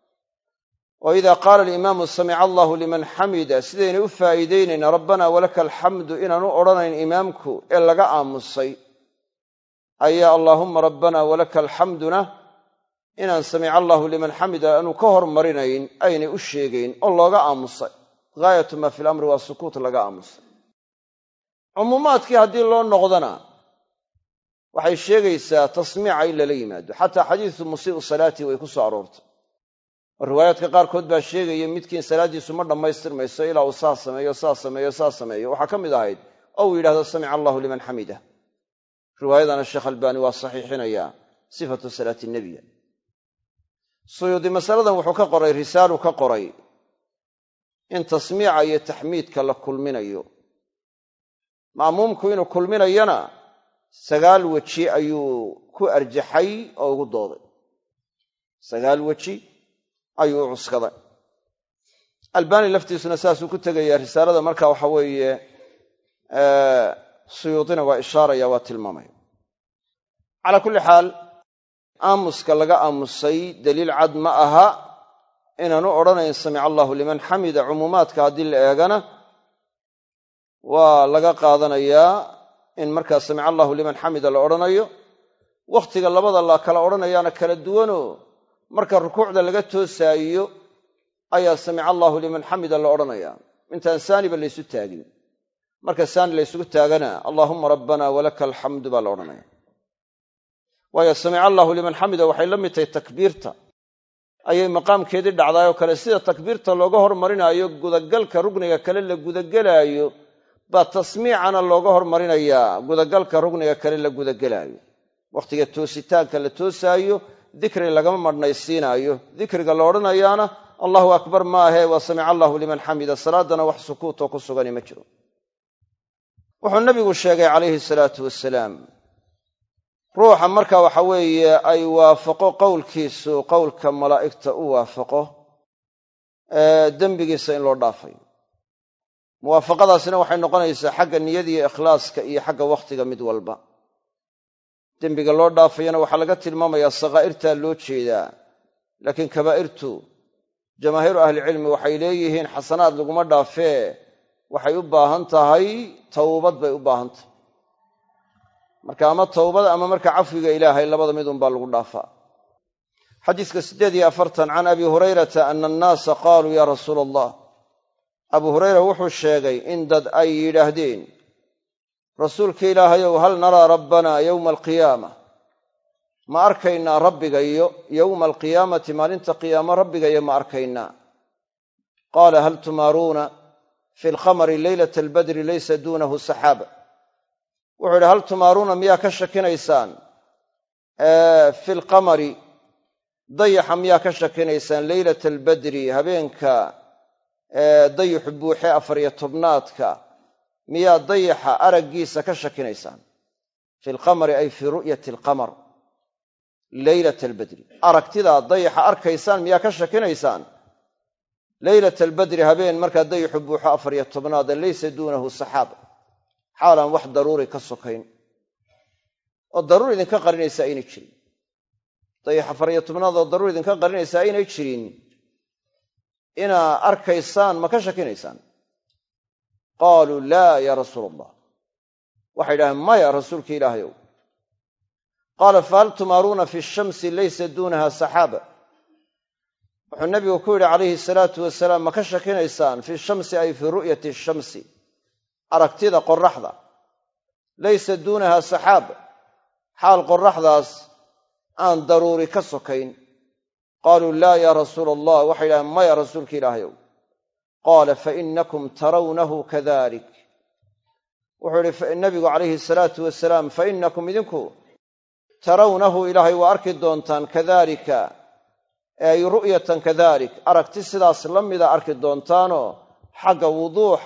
wa idaa qaala alimaamu samica allahu liman xamida sidaynay u faa'iidaynayna rabbana walaka alxamdu inaanu odhanayn imaamku ee laga aamusay, ayaa allaahumma rabbana walaka alxamduna inaan samica allahu liman xamida aanu ka hormarinayn aynay u sheegayn oo looga aamusay. gaayatu maa fi lamri waa sukuut laga aamusay. cumuumaadkii haddii loo noqdana waxay sheegaysaa tasmiica in lala yimaado. xataa xadiisu musii'u salaatii way ku soo aroortay oo riwaayaadka qaarkood baa sheegaya midkiin salaaddiisu ma dhammaystirmayso ilaa uu saa sameeyo saa sameeyo saa sameeyo. waxaa ka mid ahayd oo uu yidhahdo samica allahu liman xamida. riwaayadana sheekh albaani waa saxiixinayaa sifatu salaati nebiya. suyuudi masaladan wuxuu ka qoray risaalu ka qoray in tasmiica iyo taxmiidka la kulminayo. ma'muumku inuu kulminayana sagaal weji ayuu ku arjaxay oo ugu dooday. sagaal weji ayuu u cuskaday. albaani laftiisuna saasuu ku tegayaa risaalada. marka waxa weeye suyuudina waa ishaaraya, waa tilmaamaya. calaa kulli xaal aamuska laga aamusay daliil cad ma aha inaanu odhanayn samica allahu liman xamida. cumuumaadka haddii la eegana waa laga qaadanayaa in markaa samica allahu liman xamida la odhanayo. wakhtiga labada la kala odhanayaana kala duwanoo marka rukuucda laga toosaayo ayaa samica allahu liman xamida la odhanayaa intaan saaniba laysu taagin. marka saani laysugu taagana allaahumma rabbana walaka alxamdu baa la odhanaya. waayo samica allahu liman xamida waxay la mid tahay takbiirta ayay maqaamkeedii dhacdaayoo kale. sida takbiirta looga hormarinaayo gudagalka rugniga kale la gudagelaayo baa tasmiicana looga hormarinayaa gudagalka rugniga kale la gudagelaayo. wakhtiga toositaanka la toosaayo dikri lagama madhnaysiinaayo. dikriga la odhanayaana allahu akbar maahee waa samica allahu liman xamida. salaadana wax sukuutoo ku sugani ma jiro. wuxuu nabigu sheegay calayhi salaatu wasalaam ruuxa marka waxa weeye ay waafaqo qowlkiisu qowlka malaa'igta u waafaqo dembigiisa in loo dhaafay. muwaafaqadaasina waxay noqonaysaa xagga niyadiiyo ikhlaaska iyo xagga wakhtiga mid walba. dembiga loo dhaafayana waxaa laga tilmaamayaa sakaa'irtaa loo jeedaa. laakiin kabaa'irtu jamaahiiru ahlicilmi waxay leeyihiin xasanaad laguma dhaafee waxay u baahan tahay towbad bay u baahan tahay. marka ama towbad ama marka cafwiga ilaahay labada mid unbaa lagu dhaafaa. xadiiska siddeed iyo afartan can abi hurayrata ana annaasa qaaluu yaa rasuula allah. abu hurayra wuxuu sheegay in dad ay yidhaahdeen rasuulka ilaahayow hal naraa rabbanaa yowma alqiyaama ma arkaynaa rabbigayo yowma alqiyaamati maalinta qiyaamo rabbigayo ma arkaynaa. qaala hal tumaaruuna fi lqamari leylata albadri laysa duunahu saxaaba. wuxuu yidhi hal tumaaruuna miyaa ka shakinaysaan fi lqamari dayaxa miyaa ka shakinaysaan leylata albadri habeenka dayixu buuxe afar iyo tobnaadka miyaa dayaxa araggiisa ka shakinaysaan. fi lqamari ay fii ru'yati alqamar leylata albadri aragtidaa dayaxa arkaysaan miyaa ka shakinaysaan. leylata albadri habeen markaa dayixu buuxo afar iyo tobnaada laysa duunahu saxaaba xaalaan wax daruuri ka sokayn oo daruur idinka qarinaysa aynay jirin. dayax afar iyo tobnaad oo daruur idinka qarinaysa aynay jirin inaa arkaysaan ma ka shakinaysaan. qaaluu laa yaa rasuula allah. waxay idhaheen maya rasuulka ilaahayow. qaala fahal tumaaruuna fi shamsi laysa duunaha saxaaba. wuxuu nabigu ku yidhi calayhi salaatu wasalaam ma ka shakinaysaan fi shamsi ay fii ru'yati shamsi aragtida qorraxda laysa duunaha saxaab xaal qorraxdaas aan daruuri ka sokayn. qaaluu laa yaa rasuula allah. waxay idhaheen maya rasuulka ilaahayow. qaala fainakum tarawnahu kadalik. wuxuu idhi nabigu calayhi salaatu wasalaam fainakum idinku tarawnahu ilaahay waa arki doontaan kadalika ay ru'yatan kadalik aragti sidaas la mida arki doontaanoo xagga wuduuxa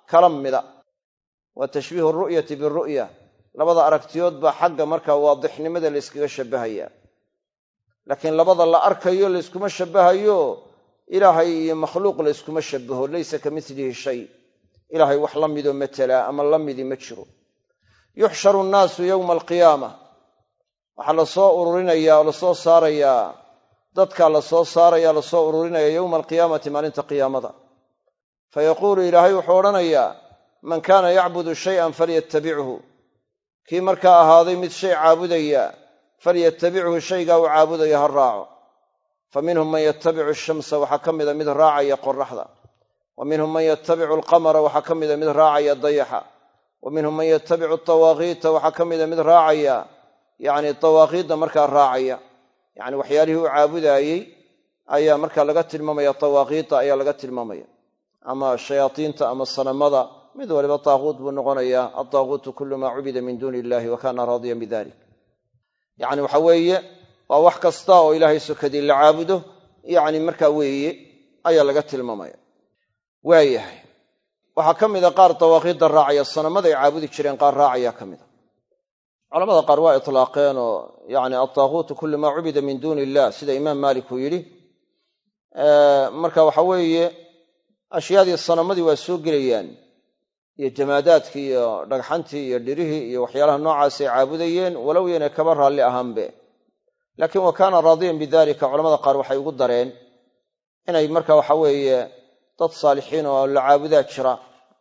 kala mida waa tashbiihu ru'yati biru'ya labada aragtiyood baa xagga markaa waadixnimada la iskaga shabbahaya laakiin labada la arkayo la iskuma shabbahayo ilaahay iyo makhluuq la iskuma shabbaho laysa kamithlihi shay ilaahay wax la midoo matala ama la midi ma jiro yuxsharu nnaasu yowma alqiyaama waxaa la soo ururinaya oo la soo saarayaa dadkaa la soo saaraya la soo ururinaya yowma alqiyaamati maalinta qiyaamada fayaquulu ilaahay wuxuu odhanayaa man kaana yacbudu shay'an falyattabichu kii markaa ahaaday mid shay caabudaya falyattabichu shaygaa uu caabudaya ha raaco fa minhum man yattabicu ashamsa waxaa ka mida mid raacaya qoraxda wa minhum man yattabicu alqamara waxaa ka mida mid raacaya dayaxa wa minhum man yattabicu atawaaqiita waxaa ka mida mid raacaya yacni tawaaqiidda markaa raacaya yacni waxyaalihii u caabudaayey ayaa markaa laga tilmaamaya tawaaqiita ayaa laga tilmaamaya ama shayaadiinta ama sanamada mid waliba taaquut buu noqonayaa altaaquutu kullu maa cubida min duuni illahi wa kaana raadiyan bidalik yacni waxa weeye waa wax kasta oo ilaahay sokadii la caabudo yacni markaa weeye ayaa laga tilmaamaya waayahay waxaa ka mida qaar dawaaqiidda raacaya sanamaday caabudi jireen qaar raacayaa ka mida culamada qaar waa itlaaqeen oo yacni altaaquutu kullu maa cubida min duuni illah sida imaam maalik uu yidhi marka waxa weeye ashyaadii sanamadii waa soo gelayaan iyo jamaadaadkii iyo dhagxantii iyo dhirihii iyo waxyaalaha noocaasay caabudayeen walow yana kaba raalli ahaanbe laakiin wa kaana raadiyan bidalika culamada qaar waxay ugu dareen inay marka waxa weeye dad saalixiin oo la caabudaa jira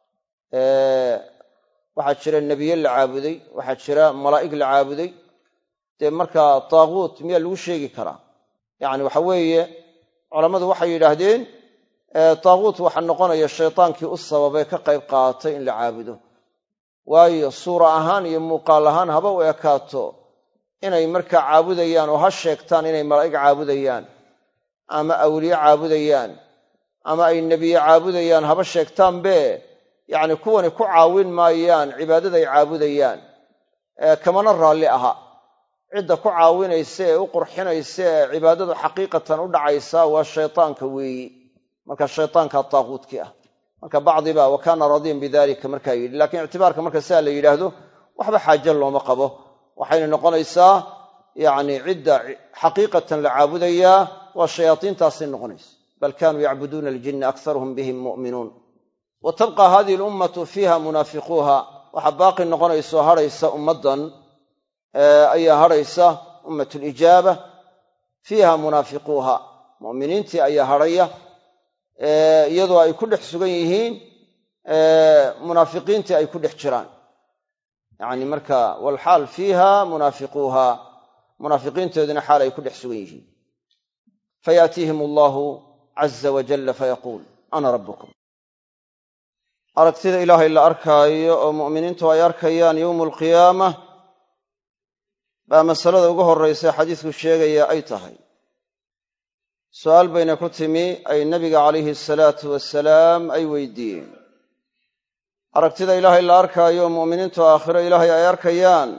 waxaa jira nebiye la caabuday waxaa jira malaa'ig la caabuday dee markaa taaquut miyaa lagu sheegi karaa yacni waxa weeye culammadu waxay yidhaahdeen taaquut waxaa noqonaya shaydaankii u sababay ka qayb qaatay in la caabudo waayo suura ahaan iyo muuqaal ahaan haba u ekaato inay markaa caabudayaan oo ha sheegtaan inay malaa'ig caabudayaan ama awliye caabudayaan ama ay nebiye caabudayaan haba sheegtaanbe yacni kuwani ku caawin maayaan cibaadada ay caabudayaan kamana raalli aha cidda ku caawinaysa ee u qurxinaysa ee cibaadadu xaqiiqatan u dhacaysa waa shaydaanka weeyi marka shaydaanka taaquutkii ah marka bacdiba wa kaana raadiyan bidalika markaa yidhi laakiin ictibaarka marka sidaa la yidhaahdo waxba xaajo looma qabo waxayna noqonaysaa yacni cidda xaqiiqatan la caabudayaa waa shayaadiintaasay noqonaysa bal kaanuu yacbuduuna aljinna akharuhum bihim mu'minuun wa tabqa hadihi alummatu fiiha munaafiquuha waxaa baaqi noqonaysaoo hadhaysa ummaddan ayaa hadhaysa ummatulijaaba fiiha munaafiquuha mu'miniintii ayaa hadhaya iyadoo ay ku dhex sugan yihiin munaafiqiintii ay ku dhex jiraan yacni marka walxaal fiiha munaafiquuha munaafiqiintoodina xaal ay ku dhex sugan yihiin fayaatiihim allahu caza wajalla fayaquul ana rabbukum aragtida ilaahay la arkaayo oo mu'miniintu ay arkayaan yowmu alqiyaama baa masalada ugu horraysa xadiisku sheegaya ay tahay su'aal bayna ku timi ay nabiga calayhi asalaatu wasalaam ay weydiiyeen aragtida ilaahay la arkaayo oo mu'miniintu aakhiro ilaahay ay arkayaan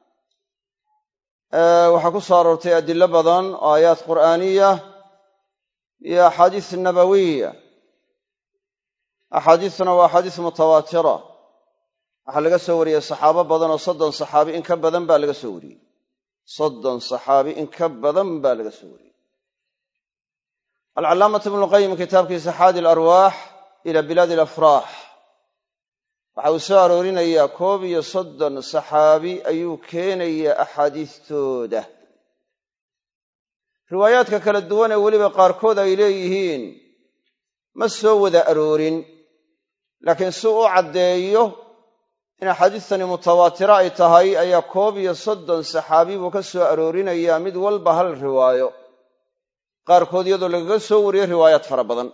waxaa ku soo aroortay adillo badan oo aayaad qur'aaniya iyo axaadiis nabawiya axaadiistuna waa axaadiis mutawaatira waxaa laga soo wariyey saxaabo badan oo soddon saxaabi in ka badan baa laga soo wariyey soddon saxaabi in ka badan baa laga soo wariyey alcalaamatu ibnuulqayim kitaabkiisa xaadi alarwaax ila bilaadi alafraax waxa uu soo aroorinayaa koob iyo soddon saxaabi ayuu keenayaa axaadiistooda riwaayaadka kala duwan ee weliba qaarkood ay leeyihiin ma soo wada aroorin laakiin si u caddeeyo in axaadiistani mutawaatiro ay tahay ayaa koob iyo soddon saxaabi buu ka soo aroorinayaa mid walba hal riwaayo qaarkood iyadoo lagaga soo wariyey riwaayaad fara badan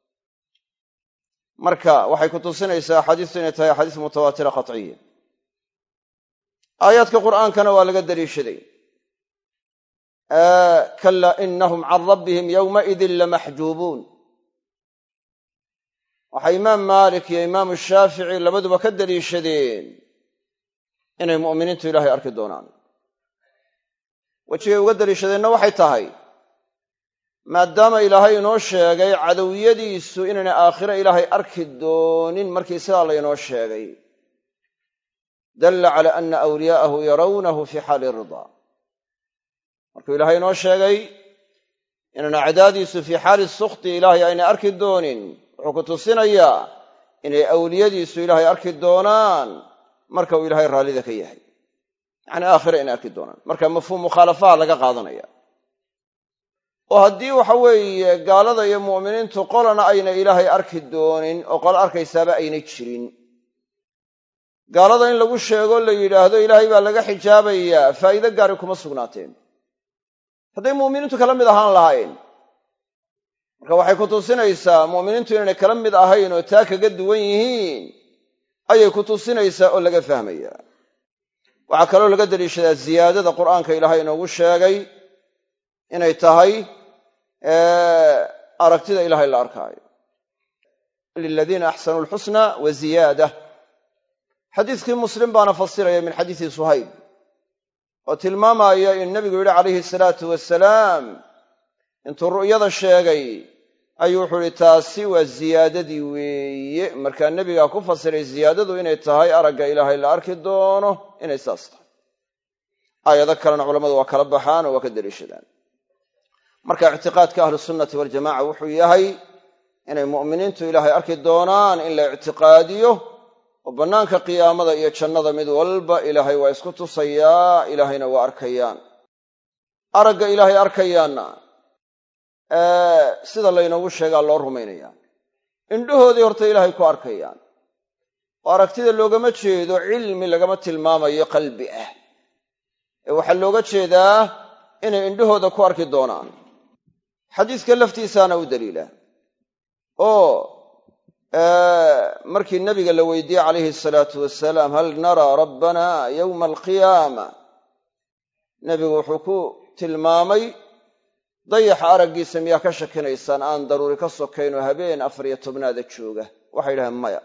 marka waxay ku tusinaysaa axaadiistu inay tahay axaadiis mutawaatira qatciya aayaadka qur'aankana waa laga daliishaday kallaa inahum can rabbihim yowmaidin lamaxjuubuun waxay imaam maalik iyo imaamu shaafici labaduba ka daliishadeen inay mu'miniintu ilaahay arki doonaan wejigay uga daliishadeenna waxay tahay maadaama ilaahay inoo sheegay cadowiyadiisu inaynay aakhiro ilaahay arki doonin markii sidaa laynoo sheegay dalla cala anna awliyaa'ahu yarawnahu fii xaali ridaa markuu ilaahay inoo sheegay inaan acdaadiisu fii xaali sukhti ilaahay aynay arki doonin wuxuu ku tusinayaa inay awliyadiisu ilaahay arki doonaan marka uu ilaahay raallida ka yahay yacnii aakhiro inay arki doonaan marka mafhuum mukhaalafaha laga qaadanaya oo haddii waxa weeye gaalada iyo mu'miniintu qolana ayna ilaahay arki doonin oo qolo arkaysaaba aynay jirin gaalada in lagu sheego la yidhaahdo ilaahay baa laga xijaabayaa faa'iido gaari kuma sugnaateen hadday mu'miniintu kala mid ahaan lahayn marka waxay ku tusinaysaa mu'miniintu inaynay kala mid ahayn oo taa kaga duwan yihiin ayay ku tusinaysaa oo laga fahmaya waxaa kaloo laga daliishadaa ziyaadada qur'aanka ilaahay inoogu sheegay inay tahay aragtida ilaahay la arkaayo liladiina axsanuu alxusna wa ziyaada xadiiskii muslim baana fasiraya min xadiisi suhayb oo tilmaamaya in nebigu yidhi calayhi salaatu wasalaam intuu ru'yada sheegay ayuu wuxuu ihi taasi waa ziyaadadii weeye markaa nebigaa ku fasiray ziyaadadu inay tahay aragga ilaahay la arki doono inay saas tahay aayado kalena culammadu waa kala baxaan oo waa ka daliishadaan marka ictiqaadka ahlusunnati waljamaca wuxuu yahay inay mu'miniintu ilaahay arki doonaan in la ictiqaadiyo oo bannaanka qiyaamada iyo jannada mid walba ilaahay waa isku tusayaa ilaahayna waa arkayaan aragga ilaahay arkayaanna sida laynoogu sheegaa loo rumaynayaa indhahoodii horta ilaahay ku arkayaan oo aragtida loogama jeedo cilmi lagama tilmaamayo qalbi ah ee waxaa looga jeedaa inay indhahooda ku arki doonaan xadiiska laftiisaana u daliila oo markii nebiga la weydiiyey calayhi salaatu wasalaam hal naraa rabbana yowma alqiyaama nebigu wuxuu ku tilmaamay dayaxa araggiisa miyaa ka shakinaysaan aan daruuri ka sokayn oo habeen afar iyo tobnaada jooga waxay yidhaheen maya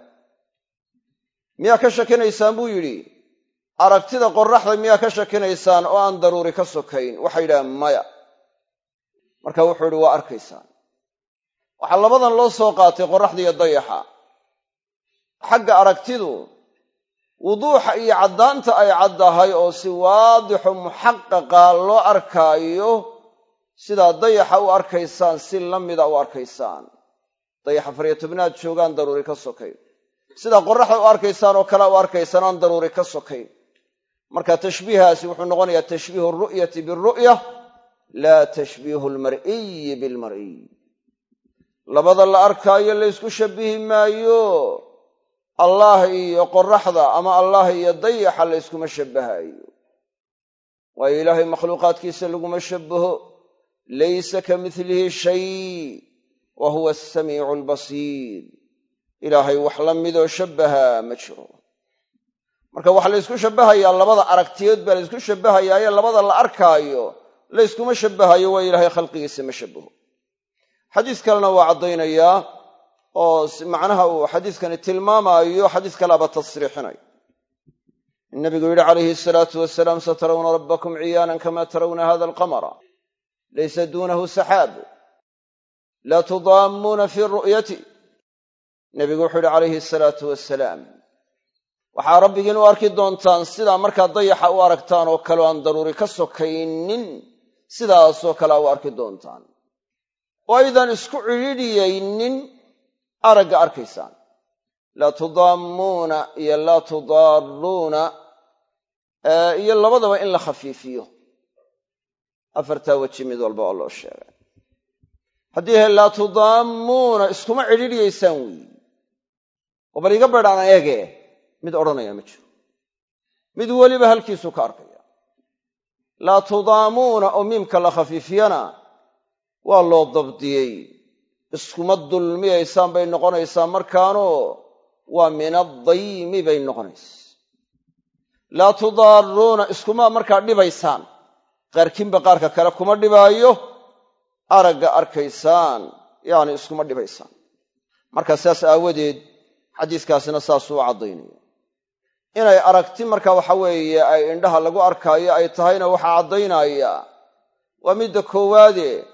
miyaa ka shakinaysaan buu yidhi aragtida qorraxda miyaa ka shakinaysaan oo aan daruuri ka sokayn waxay yidhaheen maya marka wuxuu yidhi waa arkaysaan waxaa labadan loo soo qaatay qorraxda iyo dayaxa xagga aragtidu wuduuxa iyo caddaanta ay caddahay oo si waadixo muxaqaqa loo arkaayo sidaa dayaxa u arkaysaan si la mida u arkaysaan dayax afar iyo tobnaad joogaan daruuri ka sokayn sidaa qorraxda u arkaysaan oo kale u arkaysaan aan daruuri ka sokayn marka tashbiihaasi wuxuu noqonayaa tashbiihu alru'yati bilru'ya laa tashbiihu almar'iyi bilmar'iy labada la arkaayo la ysku shabbihi maayo allah iyo qorraxda ama allah iyo dayaxa la yskuma shabbahaayo waayo ilaahay makhluuqaadkiisa laguma shabbaho laysa ka midlihi shay wa huwa asamiicu albasiir ilaahay wax la midoo shabbahaa ma jiro marka waxa la ysku shabbahayaa labada aragtiyood baa la ysku shabbahayaaye labada la arkaayo la yskuma shabbahayo waa ilaahay khalqigiisa ma shabbaho xadiis kalena waa caddaynayaa oo macnaha uu xadiiskani tilmaamaayo xadiis kalaaba tasriixinay nabigu yidhi calayhi asalaatu wasalaam satarawna rabbakum ciyaanan kama tarawna hada alqamara laysa duunahu saxaab laa tudaammuuna fii ru'yati nebigu wuxuu yidhi calayhi asalaatu wasalaam waxaa rabbigiin u arki doontaan sidaa markaad dayaxa u aragtaan oo kale aan daruuri ka sokaynin sidaasoo kalea u arki doontaan oo aydan isku cidhiidhiyaynin aragga arkaysaan laa tudaammuuna iyo laa tudaaruuna iyo labadaba in la khafiifiyo afartaa weji mid walba oo loo sheegay haddii he laa tudaammuuna iskuma cidhiidhiyaysaan weyi oo bal iga badhaan eege mid odhanaya ma jiro mid weliba halkiisuu ka arkaya laa tudaamuuna oo miimka la khafiifiyana waa loo dabdiyey iskuma dulmiyaysaan bay noqonaysaa markaanoo waa min addaymi bay noqonaysa laa tudaaruuna iskuma markaa dhibaysaan qaarkiinba qaarka kale kuma dhibaayo aragga arkaysaan yacni iskuma dhibaysaan marka sidaas aawadeed xadiiskaasina saasuu u caddaynaya inay aragti marka waxa weeye ay indhaha lagu arkaayo ay tahayna waxaa caddaynaya waa midda koowaade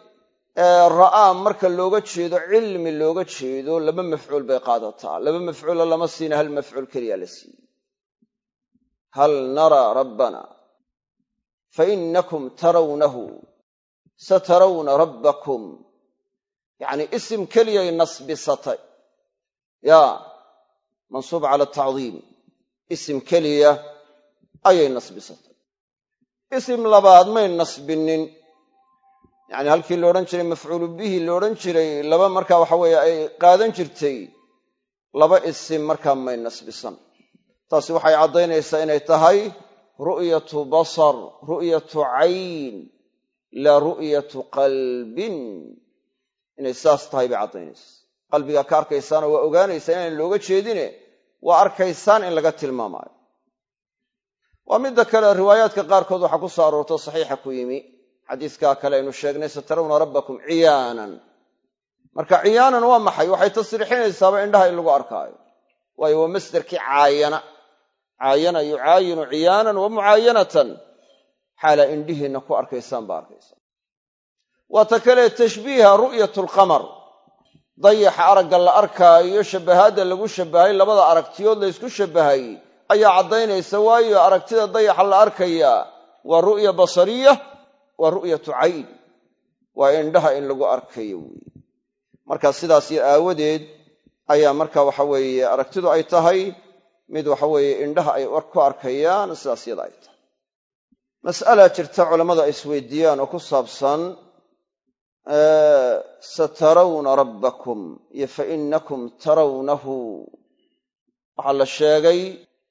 ra'aa marka looga jeedo cilmi looga jeedo laba mafcuul bay qaadataa laba mafcuula lama siina hal mafcuul keliya la siiyey hal naraa rabbana fainakum tarawnahu satarawna rabbakum yacni isim keliyay nasbisatay ya mansuub cala atacdiim isim keliya ayay nasbisatay isim labaad may nasbinin yacni halkii la odhan jiray mafcuulu bihi la odhan jiray laba markaa waxa weeye ay qaadan jirtay laba isim markaa may nasbisan taasi waxay caddaynaysaa inay tahay ru'yatu basar ru'yatu cayn laa ru'yatu qalbin inay saas tahay bay caddaynaysaa qalbigaa ka arkaysaana waa ogaanaysaa inaan looga jeedine waa arkaysaan in laga tilmaamaayo waa midda kale riwaayaadka qaarkood waxaa ku soo aroorto saxiixa ku yimi xadiiskaa kale aynu sheegnay satarawna rabbakum ciyaanan marka ciyaanan waa maxay waxay tasriixinaysaaba indhaha in lagu arkaayo waayo waa masderkii caayana caayana yucaayinu ciyaanan wa mucaayanatan xaala indhihiinna ku arkaysaan baa arkaysaan waa ta kale tashbiiha ru'yatu alqamar dayaxa aragga la arkaayo shabbahaadda lagu shabbahay labada aragtiyood la ysku shabbahay ayaa caddaynaysa waayo aragtida dayaxa la arkayaa waa ru'ya basariya waa ru'yatu cayn waa indhaha in lagu arkayo weeye marka sidaas iyo aawadeed ayaa marka waxa weeye aragtidu ay tahay mid waxa weeye indhaha ay ku arkayaan sidaas yada ay tahay mas'ala jirta culammadu ay isweydiiyaan oo ku saabsan satarawna rabbakum iyo fainakum tarawnahu waxaa la sheegay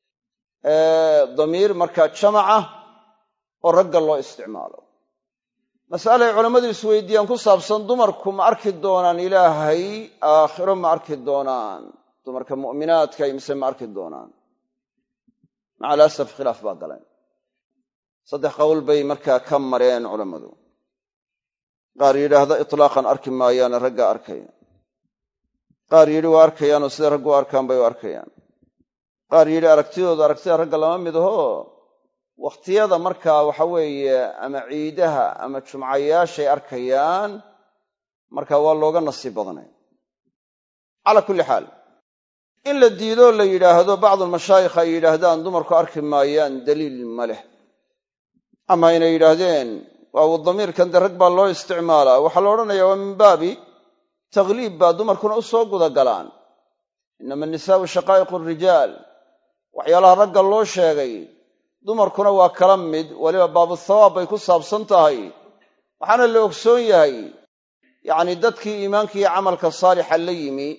damiir markaa jamaca oo ragga loo isticmaalo mas'ale ay culammadu isweydiiyaan ku saabsan dumarku ma arki doonaan ilaahay aakhiro ma arki doonaan dumarka mu'minaadka mise ma arki doonaan maca alasaf khilaaf baa galeen saddex qowl bay markaa ka mareen culammadu qaar yidhaahda itlaaqan arki maayaane ragga arkaya qaar yidhi waa arkayaanoo siday raggu u arkaan bay u arkayaan qaar yidhi aragtidooda aragtida ragga lama mid aho wakhtiyada markaa waxa weeye ama ciidaha ama jumcayaashay arkayaan markaa waa looga nasiib badanay calaa kulli xaal in la diidoo la yidhaahdo bacdulmashaayikh ay yidhaahdaan dumarku arki maayaan daliil ma leh ama inay yidhaahdeen waa damiirkan de rag baa loo isticmaalaa waxaa la odhanayaa waa min baabi takhliib baa dumarkuna u soo gudagalaan inama annisaa'u shaqaa'iqu rijaal waxyaalaha ragga loo sheegay dumarkuna waa kala mid weliba baabuhawaab bay ku saabsan tahay waxaana la ogsoon yahay yacni dadkii iimaanka iyo camalka saalixa la yimi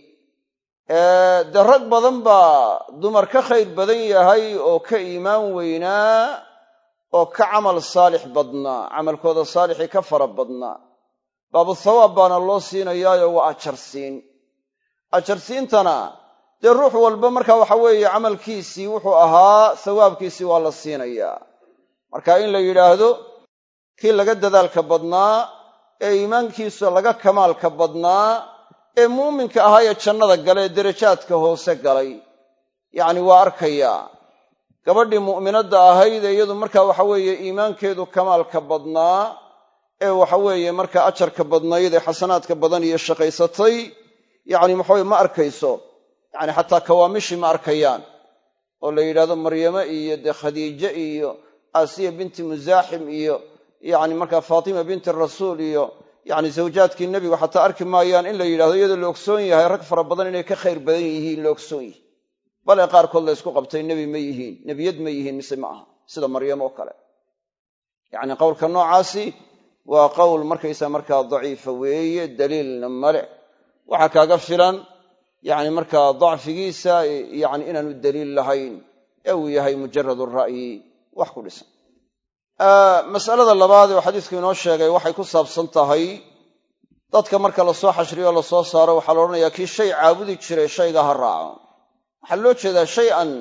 dee rag badan baa dumar ka khayr badan yahay oo ka iimaan weynaa oo ka camal saalix badnaa camalkooda saalixii ka fara badnaa baabuhawaab baana loo siinayaayo waa ajarsiin ajarsiintana dee ruux walba marka waxa weeye camalkiisii wuxuu ahaa sawaabkiisii waa la siinayaa marka in la yidhaahdo kii laga dadaalka badnaa ee iimaankiisa laga kamaalka badnaa ee muuminka ahaa ee jannada gala ee derajaadka hoose galay yacni waa arkayaa gabadhii mu'minadda ahayd ee iyadu marka waxa weeye iimaankeedu kamaalka badnaa ee waxa weeye marka ajarka badnayd ee xasanaadka badan iyo shaqaysatay yacni maxaweye ma arkayso yacni xataa kawaamishii ma arkayaan oo la yidhahdo maryamo iyo dee khadiije iyo aasiya binti musaaxim iyo yacni markaa faatima binti rasuul iyo yacni zawjaadkii nebigu xataa arki maayaan in la yidhahdo iyadoo la ogsoon yahay rag fara badan inay ka khayr badan yihiin la ogsoon yihi bale qaarkood la ysku qabtay nebi ma yihiin nebiyad ma yihiin mise ma aha sida maryamo oo kale yacni qowlka noocaasi waa qowl markaysa markaa daciifa weeye daliilna male waxaa kaaga filan yacni markaa dacfigiisa yacni inaanu daliil lahayn ee uu yahay mujarad ra'yi wax ku dhisan mas'alada labaad oo xadiisku inoo sheegay waxay ku saabsan tahay dadka marka lasoo xashriyo o lasoo saaro waxaa la odhanayaa kii shay caabudi jiray shayga ha raaco waxaa loo jeedaa shay-an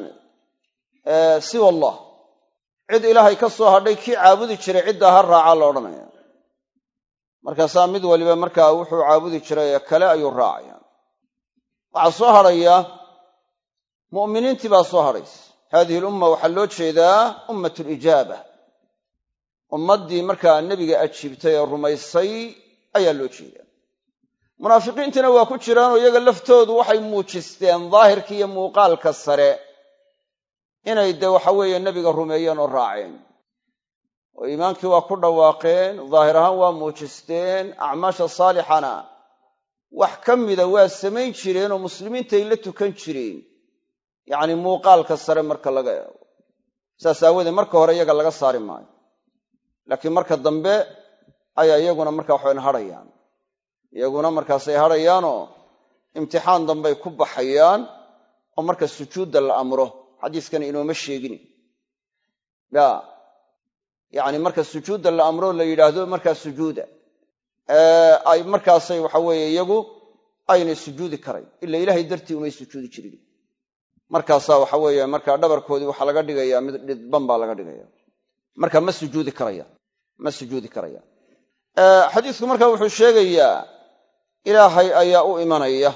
siwa allah cid ilaahay ka soo hadhay kii caabudi jiray ciddaa ha raacaa la odhanaya markaasaa mid waliba markaa wuxuu caabudi jiray ee kale ayuu raacaya waxaa soo hadhaya mu'miniintii baa soo hadhaysa haadihi lumma waxaa loo jeedaa ummat lijaaba ummaddii markaa nebiga ajiibtay ee rumaysay ayaa loo jeedaa. munaafiqiintina waa ku jiraanoo iyaga laftoodu waxay muujisteen daahirka iyo muuqaalka sare inay dee waxa weeye nebiga rumeeyeen oo raaceen oo iimaankii waa ku dhawaaqeen, daahir ahaan waa muujisteen, acmaasha saalixana wax ka mida waa samayn jireen oo muslimiintay la tukan jireen, yacni muuqaalka sare marka laga eego. saas aawoodee marka hore iyaga laga saari maayo, laakiin marka dambe ayaa iyaguna markaa waxayn hadhayaan iyaguna markaasay hadhayaanoo imtixaan dambey ku baxayaan oo marka sujuudda la amro. xadiiskani inooma sheegin ya yacni marka sujuudda la amro la yidhaahdo markaa sujuuda ay markaasay waxa weeye iyagu aynay sujuudi karayn ila ilaahay dartii umay sujuudi jirin. markaasaa waxa weeye markaa dhabarkoodii waxaa laga dhigayaa mid dhidban baa laga dhigaya, marka ma sujuudi karayaan ma sujuudi karayaan. xadiisku marka wuxuu sheegayaa ilaahay ayaa u imanaya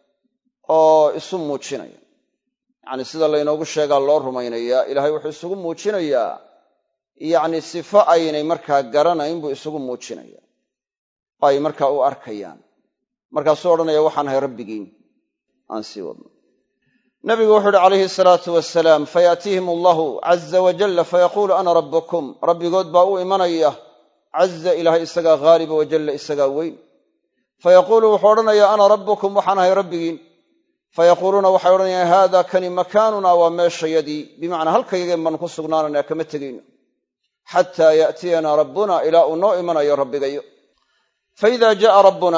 oo isu muujinaya, yacni sida laynoogu sheegaa loo rumaynayaa. ilaahay wuxuu isugu muujinayaa yacni sifo aynay markaa garanayn buu isugu muujinaya oo ay markaa u arkayaan. markaasuu odhanaya waxaan ahay rabbigiin. aan sii wadno. nabigu wuxuu uhi calayhi salaatu wasalaam fayaatiihim allahu caza wajalla fayaquulu ana rabbukum. rabbigood baa u imanaya caza, ilaahay isagaa haaliba, wajalla isagaa weyn. fayaquulu wuxuu odhanayaa ana rabbukum, waxaan ahay rabbigiin. fayaquuluuna waxay odhanayaan haada kani makaanunaa, waa meeshayadii, bimacnaa halkaygeen baanu ku sugnaananaa kama tegayno, xataa ya'tiyanaa rabbuna, ilaa uu noo imanayo rabbigayo. faidaa ja'a rabbuna,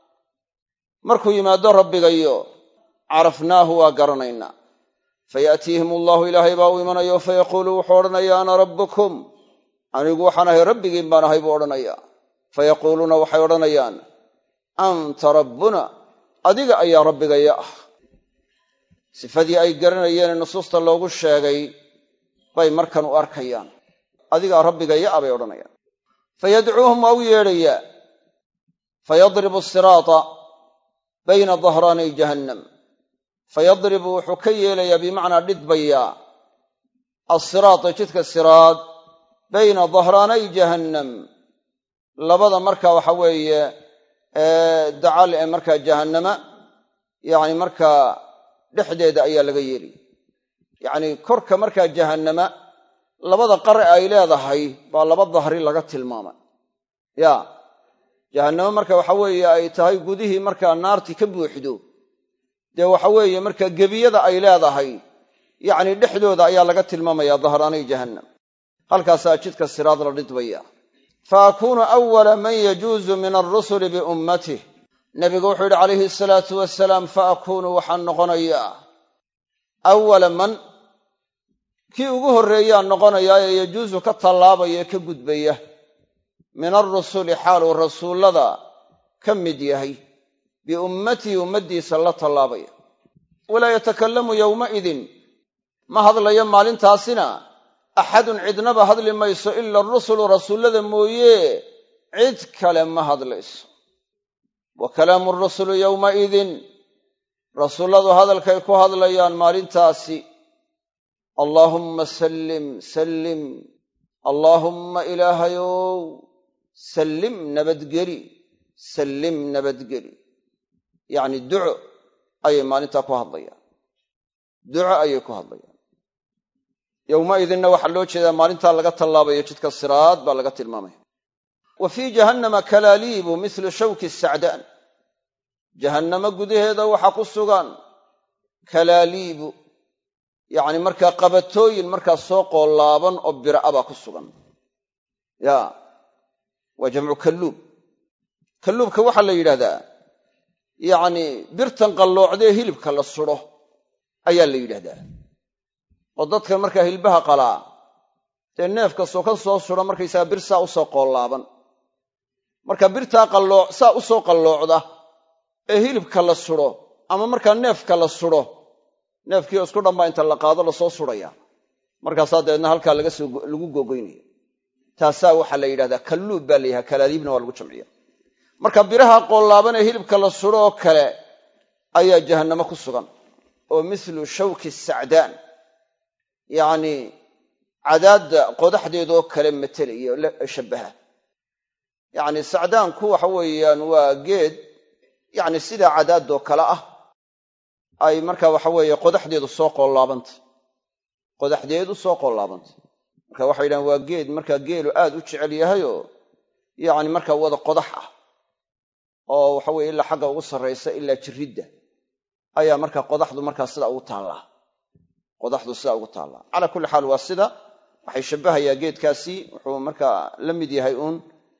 markuu yimaado rabbigayo, carafnaahu waa garanaynaa. fayaatiihim allahu, ilaahay baa u imanayo, fayaquulu wuxuu odhanayaa ana rabbukum, anigu waxaan ahay rabbigiin baan ahay buu odhanayaa. fayaquuluuna waxay odhanayaan anta rabbuna, adiga ayaa rabbigaya ah. sifadii ay garanayeen ee nusuusta loogu sheegay bay markan u arkayaan. adigaa rabbigaya ah bay odhanayaan. fayadcuuhum waa u yeedhayaa, fayadribu asiraata bayna dahraanay jahannam. fayadribu wuxuu ka yeelayaa bimacnaa dhidbayaa assiraata, jidka siraad, bayna dahraanay jahannam, labada markaa waxa weeye dacal ee markaa jahannama, yacni markaa dhexdeeda ayaa laga yeelaya. yacni korka markaa jahannama labada qare ay leedahay baa laba dahri laga tilmaamay. ya jahannamo marka waxa weeye ay tahay gudihii markaa naartii ka buuxdo, dee waxa weeye markaa gebiyada ay leedahay yacni dhexdooda ayaa laga tilmaamaya dahraanay jahannam. halkaasaa jidka siraad la dhidbaya. fa akuunu awala man yajuuzu min alrusuli biummatih. nebigu wuxuu yidhi calayhi asalaatu wasalaam fa akuunu waxaan noqonayaa awala man, kii ugu horreeyaan noqonayaa ee yajuusu ka tallaabaya ee ka gudbaya, min alrusuli xaaluu rasuullada ka mid yahay, biummatii ummaddiisa la tallaabaya. walaa yatakallamu yowmaidin, ma hadlayo maalintaasina axadun, cidnaba hadli mayso, ila arusulu, rasuullada mooye cid kale ma hadlayso. wa kalaamu arusuli yowmaidin, rasuulladu hadalkay ku hadlayaan maalintaasi allaahumma sallim sallim, allaahumma ilaahayow sallim nabadgeli, sallim nabadgeli. yacni duco ayay maalintaa ku hadlayaan, duco ayay ku hadlayaan. yowmaidinna waxaa loo jeedaa maalintaa laga tallaabayo jidka siraad baa laga tilmaamaya. wa fii jahannama kalaaliibu mithlu shawki sacdaan. jahannamo gudaheeda waxaa ku sugan kalaaliibu, yacni markaa qabatooyin markaa soo qoolaaban oo bira'a baa ku sugan. ya waa jamcu kalluub. kalluubka waxaa la yidhahdaa yacni birtan qalloocdee hilibka la sudho ayaa la yidhahdaa. oo dadkan markaa hilbaha qalaa dee neefka sokan soo sudha markaysaga bir saa usoo qoollaaban. marka birtaa qallooc saa u soo qalloocda ee hilibka la sudho ama markaa neefka la sudho, neefkiioo isku dhanbaa inta la qaado lasoo sudhaya, markaasaa dabeedna halkaa lagu googoynaya. taasaa waxaa la yidhahdaa kalluub baa la yidhahdaa, kalaaliibna waa lagu jamciya. marka biraha qoollaaban ee hilibka la sudho oo kale ayaa jahannamo ku sugan, oo mithlu shawki sacdaan, yacni cadaadda qodaxdeedoo kale matalaya shabbaha. yacni sacdaanku waxa weeyaan waa geed yacni sida cadaadoo kale ah ay marka waxa weeye qodaxdeedu soo qollaabantay qodaxdeedu soo qollaabantay marka waxay yidhahaan waa geed markaa geelu aad u jecel yahayoo yacni markaa wada qodax ah oo waxa weeye ilaa xagga ugu sarraysa ilaa jirridda ayaa markaa qodaxdu markaa sida ugu taallaa qodaxdu sida ugu taallaa calaa kulli xaal waa sida waxay shabbahayaa geedkaasi wuxuu markaa la mid yahay uun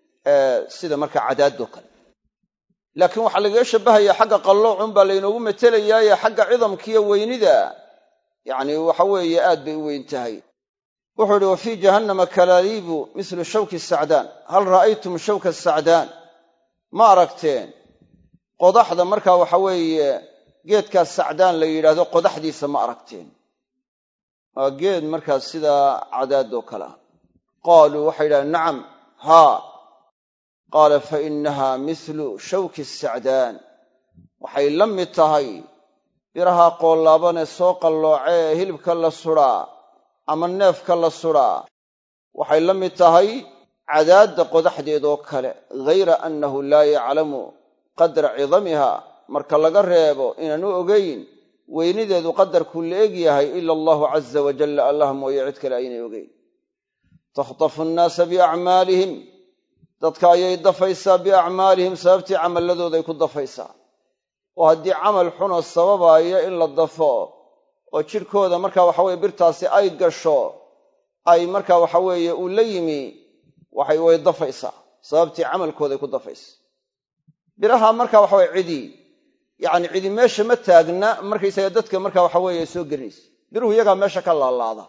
sida markaa cadaadoo kale laakiin waxaa lagaga shabbahayaa xagga qalloocun baa laynoogu matelayaaye xagga cidamkiiyo weynida yacni waxa weeye aad bay u weyn tahay wuxuu idhi wa fii jahannama kalaaliibu mislu shawki sacdaan hal ra'aytum shawka sacdaan ma aragteen qodaxda markaa waxa weeye geedkaas sacdaan la yidhaahdo qodaxdiisa ma aragteen waa geed markaas sidaa cadaadoo kale ah qaaluu waxay yidhahdeen nacam haa qaala fa innaha mithlu shawki sacdaan waxay la mid tahay biraha qoollaabanee soo qalloocee hilibka la sudhaa ama neefka la sudhaa waxay la mid tahay cadaadda qodaxdeedoo kale ghayra annahu laa yaclamu qadra cidamiha marka laga reebo inaanu ogayn weynideedu qadarkuu la eg yahay ila allahu caza wajalla allah mooye cid kale aynay ogayn takhtafu nnaasa biacmaalihim dadka ayay dafaysaa biacmaalihim sababtii camalladooday ku dafaysaa oo haddii camal xunoo sababaaya in la dafo oo jidhkooda markaa waxaweye birtaasi ay gasho ay markaa waxaweeye uu la yimi waxay way dafaysaa sababtii camalkooday ku dafaysa biraha markaa waxaweye cidi yacni cidi meesha ma taagna markaysaga dadka markaa waxaweeye soo gelinaysa biruhu iyagaa meesha ka laalaada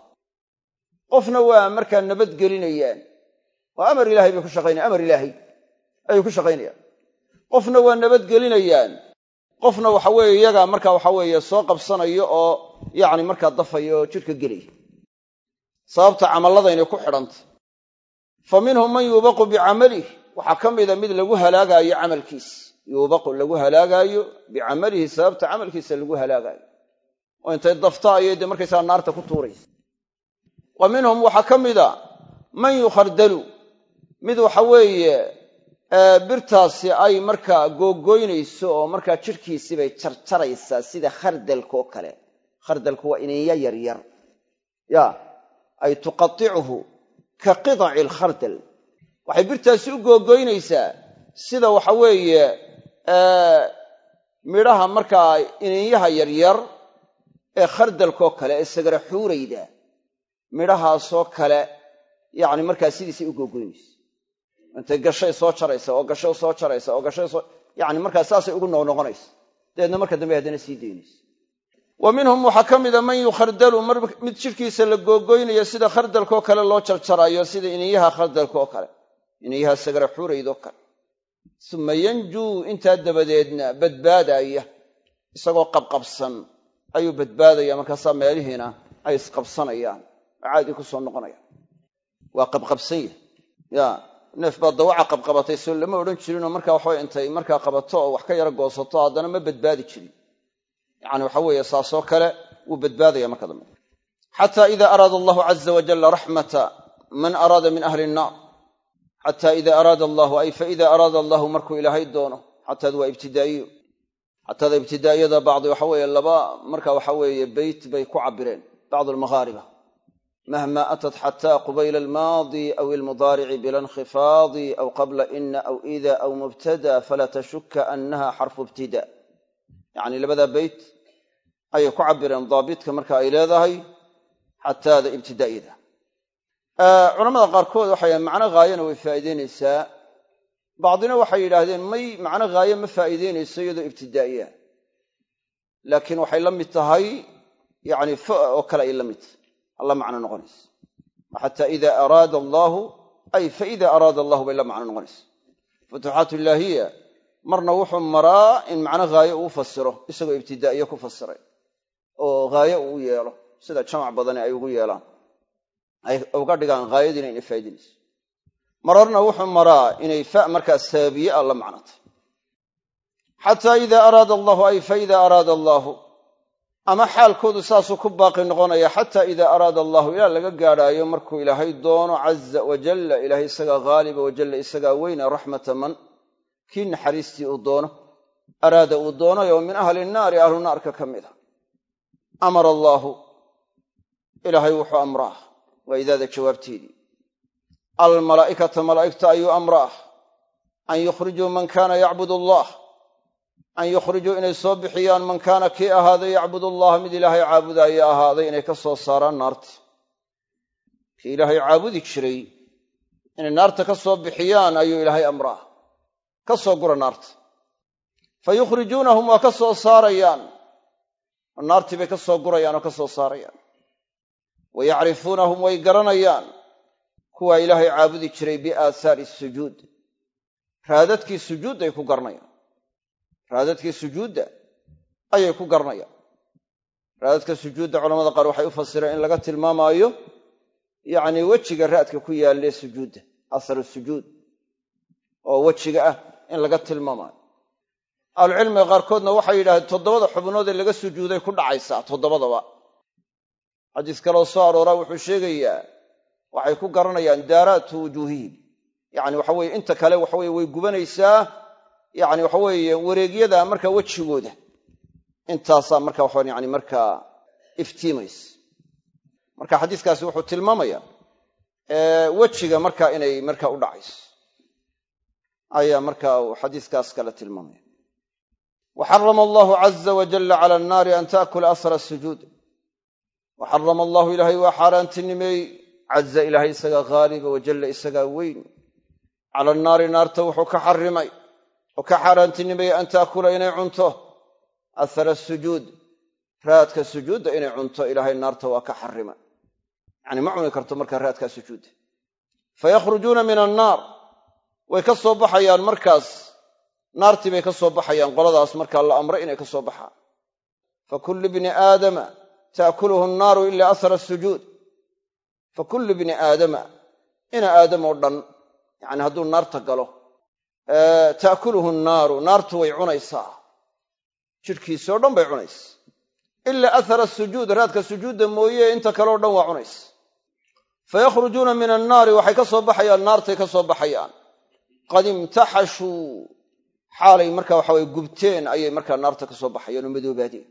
qofna waa markaa nabadgelinayaan oo amar ilaahay bay ku shaqaynayaan amar ilaahay ayay ku shaqaynayaan qofna waa nabadgelinayaan qofna waxa weeye iyagaa markaa waxa weeye soo qabsanayo oo yacni markaa dafaya oo jidhka gelaya sababta camalladaynay ku xidhantay fa minhum man yuubaqu bicamalih waxaa ka mida mid lagu halaagaayo camalkiisa yuubaqu lagu halaagaayo bicamalihi sababta camalkiisa lagu halaagaayo oo intay dafta ayay dee markaysaga naarta ku tuuraysa wa minhum waxaa ka mida man yukhardalu mid waxa weeye birtaasi ay markaa googoynayso oo markaa jidhkiisii bay jarjaraysaa sida khardalkaoo kale khardalku waa ininya yaryar ya ay tuqaticuhu ka qidaci alkhardal waxay birtaasi u googoynaysaa sida waxa weeye midhaha markaa ininyaha yaryar ee khardalkaoo kale ee sagara xuurayda midhahaasoo kale yacni markaa sidiisay u googoynaysa intay gashay soo jaraysa oo gashay soo jaraysa oo gashay soo yacni markaa saasay ugu noqnoqonaysa dabeedna marka dambe haddana sii daynaysa wa minhum waxaa ka mida man yukhardalu mar mid jidhkiisa la googoynayo sida khardalkaoo kale loo jarjarayo sida iniyaha khardalkaoo kale iniyaha sagara xuuraydoo kale uma yanjuu intaa dabadeedna badbaadaya isagoo qabqabsan ayuu badbaadaya markaasaa meelihiina ay isqabsanayaan oo caadi ku soo noqonayaan waa qabqabsan yahay ya neef baa dawaca qabqabatay soo lama odhan jirinoo markaa waxaway intay markaa qabato oo wax ka yaro goosato haddana ma badbaadi jirin yacni waxa weeye saasoo kale wuu badbaadaya marka dambe xataa ida araada allahu caza wajalla raxmata man araada min ahli nnaar xataa ida araada allahu ay faida araada allahu markuu ilaahay doono xataadu waa ibtidaa'iyo xataada ibtidaa'iyada bacdi waxa weeye laba marka waxa weeye beyt bay ku cabireen bacdu almaghaariba mahma atat xataa qubayla almaadi aw ilmudaarici bila inkhifaadi aw qabla ina aw ida aw mubtada falaa tashuka annaha xarfu ibtida yacni labadaa beyt ayay ku cabireen daabitka marka ay leedahay xataada ibtidaa'iyada culamada qaarkood waxay macno haayana way faa'iideynaysaa bacdina waxay yidhaahdeen may macno haaye ma faa'iideynayso iyadoo ibtidaa'iya laakiin waxay la mid tahay yacni fa oo kale ay la mid tahay alla macno noqonaysa xataa ida araada allaahu ay faida araada allahu bay la macno noqonaysa futuuxaat illaahiya marna wuxuu maraa in macno haaye uu fasiro isagoo ibtidaa'iye ku fasiray oo haaye uu yeelo sida jamac badani ay ugu yeelaan ay uga dhigaan haayadiina inay faa'idaynayso mararna wuxuu maraa inay fa markaa sababiye a la macnotay xataa ida araada allahu ay faida araada allaahu ama xaalkoodu saasuu ku baaqi noqonaya xataa idaa araada allahu ilaa laga gaadhaayo markuu ilaahay doono caza wajalla ilaahay isagaa haaliba wajalla isagaa weyna raxmata man kii naxariistii uu doono araada uu doonayo min ahli nnaari ahlu naarka ka mid a amara allaahu ilaahay wuxuu amraa waa idaada jawaabteedii almalaa'ikata malaa'igta ayuu amraa an yukhrijuu man kaana yacbud allah an yukhrijuu inay soo bixiyaan man kaana kii ahaaday yacbud allaha mid ilaahay caabudaaya ahaaday inay ka soo saaraan naarta kii ilaahay caabudi jiray inay naarta ka soo bixiyaan ayuu ilaahay amraa ka soo gura naarta fa yukhrijuunahum waa ka soo saarayaan oo naartii bay ka soo gurayaan oo ka soo saarayaan wa yacrifuunahum way garanayaan kuwaa ilaahay caabudi jiray biaahaari sujuud raadadkii sujuudday ku garanayaan raadadkii sujuudda ayay ku garanayaan raadadka sujuudda culamada qaar waxay u fasireen in laga tilmaamaayo yacnii wejiga raadka ku yaallee sujuudda aharu sujuud oo wejiga ah in laga tilmaamaayo ahlucilmiga qaarkoodna waxay yidhahdeen toddobada xubnood ee laga sujuuday ku dhacaysaa toddobadaba xadiis kaloo soo arooraa wuxuu sheegayaa waxay ku garanayaan daaraatu wujuuhihim yacni waxa weeye inta kale waxaweye way gubanaysaa yacni waxa weeye wareegyada markaa wejigooda intaasaa marka waxaan yani markaa iftiimaysa marka xadiiskaasi wuxuu tilmaamayaa wejiga markaa inay markaa u dhacayso ayaa markaa uu xadiiskaas kale tilmaamaya waxarama allahu caza wajalla cala annaari an taakula asra sujuud waxarama allahu ilaahay waa xaaraantinimeeyey caza ilaahay isagaa haaliba wajalla isagaa weyn cala annaari naarta wuxuu ka xarimay oo ka xaaraantinimeeyey an taakula inay cunto athara sujuud raadka sujuudda inay cunto ilaahay naarta waa ka xarimay yacni ma cuni karto markaa raadkaa sujuudda fayakhrujuuna min annaar way ka soo baxayaan markaas naartii bay ka soo baxayaan qoladaas markaa la amray inay ka soo baxaan fa kullu bni aadama taakuluhu annaaru ila athara sujuud fa kullu bni aadama ina aadam oo dhan yacni hadduu naarta galo taakuluhu nnaaru naartu way cunaysaa jidhkiisoo dhan bay cunaysa ilaa athara sujuud raadka sujuudda mooye inta kaleo dhan waa cunaysa fayakhrujuuna min annaari waxay ka soo baxayaan naartay ka soo baxayaan qad imtaxashuu xaalay markaa waxaweye gubteen ayay markaa naarta ka soo baxayaan oo madoobaadeen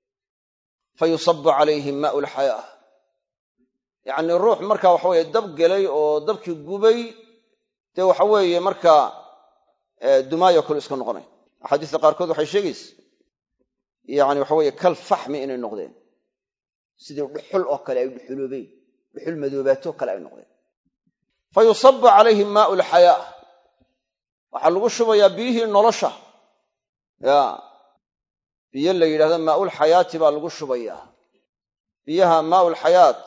fa yusabu calayhim maau lxayaa yacnii ruux markaa waxaweye dab gelay oo dabkii gubay dee waxa weeye markaa dumaayo kale iska noqonay axaadiista qaarkood waxay sheegaysa yacni waxa weeye kal faxmi inay noqdeen sidii dhuxul oo kale ay dhuxuloobeen dhuxul madoobaatoo kale ay noqdeen fa yusabu calayhim maau lxayaa waxaa lagu shubayaa biyihii nolosha ya biyo la yidhahdo maaulxayaati baa lagu shubayaa biyaha maaulxayaat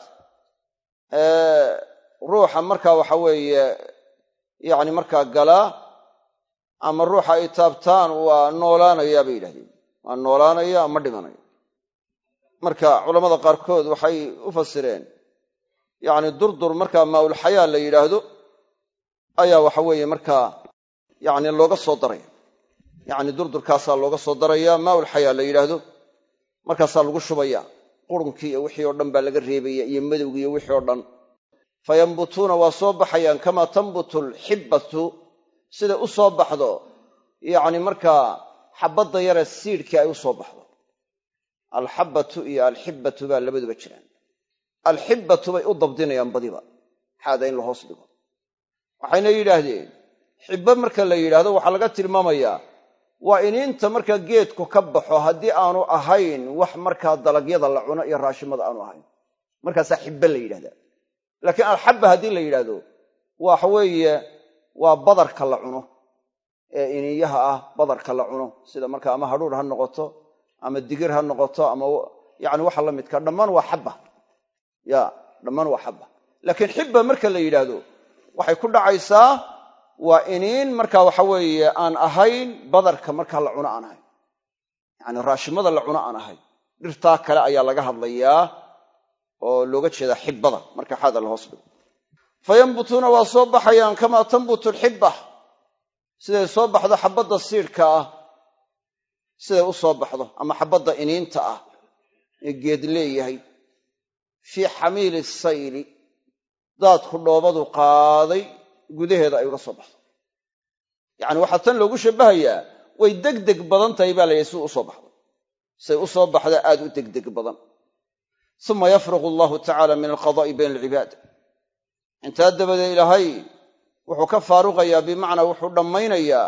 ruuxa markaa waxa weeye yacni markaa galaa ama ruuxa ay taabtaan waa noolaanayaa bay yidhahdeen waa noolaanaya ma dhimanayo marka culammada qaarkood waxay u fasireen yacni durdur markaa maaulxayaa la yidhaahdo ayaa waxa weeye markaa yacni looga soo daraya yacni durdurkaasaa looga soo darayaa maaulxayaa la yidhaahdo markaasaa lagu shubaya qurunkii iyo wixii oo dhan baa laga reebaya iyo madowgii iyo wixii oo dhan fayambutuuna waa soo baxayaan kamaa tambutu alxibbatu siday u soo baxdo yacni markaa xabbadda yare siidhkii ay u soo baxdo alxabbatu iyo alxibbatu baa labaduba jiraan alxibbatu bay u dabdinayaan badiba xaada in la hoos dhigo waxayna yidhaahdeen xibbo marka la yidhaahdo waxaa laga tilmaamayaa waa iniinta markaa geedku ka baxo haddii aanu ahayn wax markaa dalagyada la cuno iyo raashimada aanu ahayn markaasaa xibbe la yidhahdaa laakiin alxabba haddii la yidhaahdo waxa weeye waa badarka la cuno ee iniyaha ah badarka la cuno sida markaa ama hadhuur ha noqoto ama digir ha noqoto ama yacni waxa la midka dhammaan waa xabba ya dhammaan waa xabba laakiin xibba marka la yidhaahdo waxay ku dhacaysaa waa iniin markaa waxa weeye aan ahayn badarka markaa la cuno aan ahayn yacni raashimada la cuno aan ahayn dhirtaa kale ayaa laga hadlayaa oo looga jeedaa xibbada marka xaada la hoos dhigo fayambutuuna waa soo baxayaan kamaa tambutu alxibba siday soo baxdo xabbadda siidhka ah siday u soo baxdo ama xabbadda iniinta ah ee geed leeyahay fii xamiili sayli daadku dhoobadu qaaday gudaheeda ay uga soo baxdo yacni waxaa tan loogu shabbahayaa way degdeg badan tahay baa layahay si u soo baxdo say u soo baxda aad u degdeg badan uma yafruqu allahu tacaala min alqadaa'i bayna alcibaad intaa dabadeed ilaahay wuxuu ka faaruqayaa bimacnaa wuxuu dhammaynayaa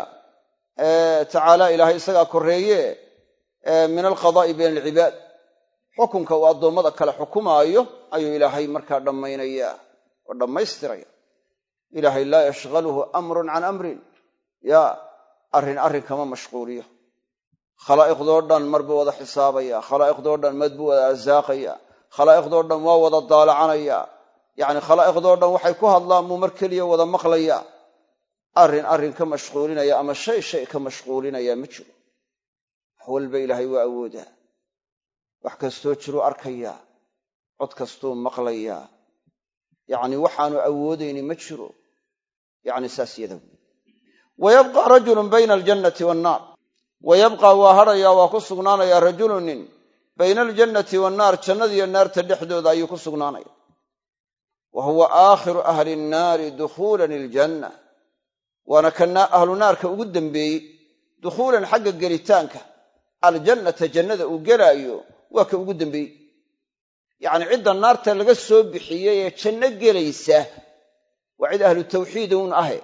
tacaala ilaahay isagaa korreeye min alqadaa'i bayna alcibaad xukunka uu addoommada kale xukumaayo ayuu ilaahay markaa dhammaynayaa oo dhammaystiraya ilaahay laa yashghaluhu amrun can amrin yaa arrin arrin kama mashquuliyo khalaa'iqdoo dhan mar buu wada xisaabaya khalaa'iqdoo dhan mad buu wada arsaaqaya khalaa'iqdoo dhan waa wada daalacanaya yacni khalaa'iqdoo dhan waxay ku hadlaan muu mar keliya wada maqlaya arrin arrin ka mashquulinaya ama shay shay ka mashquulinaya ma jiro wax walba ilaahay waa awoodaa wax kastoo jiruu arkayaa cod kastuu maqlayaa yacni waxaanu awoodayni ma jiro yacni saas yada wayabqa rajulun bayna aljannati waannaar wayabqa waa hadhayaa waa ku sugnaanayaa rajulun nin bayna aljannati waannaar jannadiiyo naarta dhexdooda ayuu ku sugnaanaya wa huwa aakhiru ahli nnaari dukhuulan iljanna waana kana ahlu naarka ugu dembeeyey dukhuulan xagga gelitaanka aljannata jannada uu gelaayo waa ka ugu dembeeyey yacni cidda naarta laga soo bixiyey ee janno gelaysa waa cid ahlu tawxiid uun ahe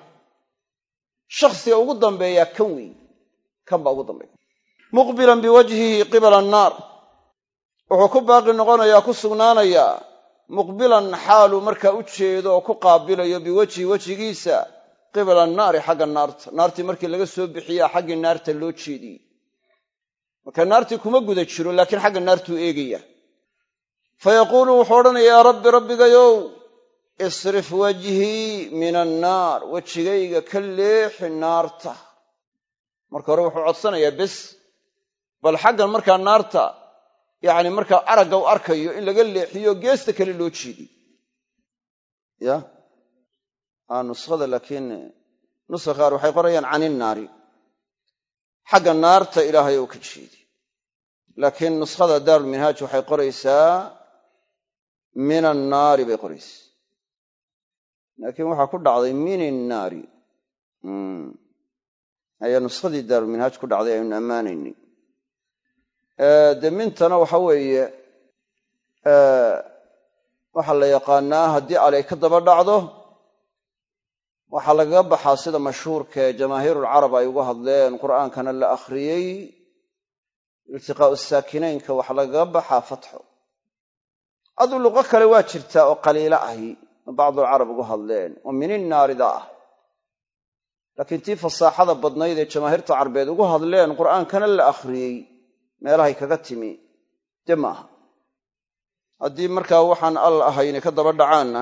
shakhsiga ugu dambeeyaa kan weyn kan baa ugu dambeeya muqbilan biwajhihi qibala annaar wuxuu ku baaqi noqonayaa ku sugnaanayaa muqbilan xaaluu markaa u jeedo oo ku qaabilayo biwajhi wejigiisa qibala annaari xagga naarta naartii markii laga soo bixiyaa xaggii naarta loo jeediyey marka naartii kuma guda jiro laakiin xagga naartuu eegaya fayaquulu wuxuu odhanaya yaa rabbi rabbigayow isrif wajhii min annaar wejigayga ka leexi naarta marka hore wuxuu codsanayaa bes bal xaggan markaa naarta yacni markaa aragga u arkayo in laga leexiyo geesta kale loo jeediy ya a nuskhada laakiin nuska qaar waxay qorayaan can innaari xagga naarta ilaahay ou ka jeedi laakiin nuskhada daarulminhaaj waxay qoraysaa min annaari bay qoraysaa laakiin waxaa ku dhacday min innaari ayaa nuskhadii daarulminhaaj ku dhacday aynu ammaanaynay dee mintana waxa weeye waxaa la yaqaanaa haddii alay ka daba dhacdo waxaa lagaga baxaa sida mashhuurka ee jamaahiirulcarab ay uga hadleen qur'aankana la akhriyey iltiqaa'u saakinaynka waxaa lagaga baxaa fatxo aduu luqo kale waa jirtaa oo qaliilo ahi oo bacdulcarab uga hadleen oo mininnaarida ah laakiin tii fasaaxada badnayd ee jamaahiirta carbeed ugu hadleen qur'aankana la akhriyey meelahay kaga timi dee ma aha haddii markaa waxaan al ahayni ka daba dhacaanna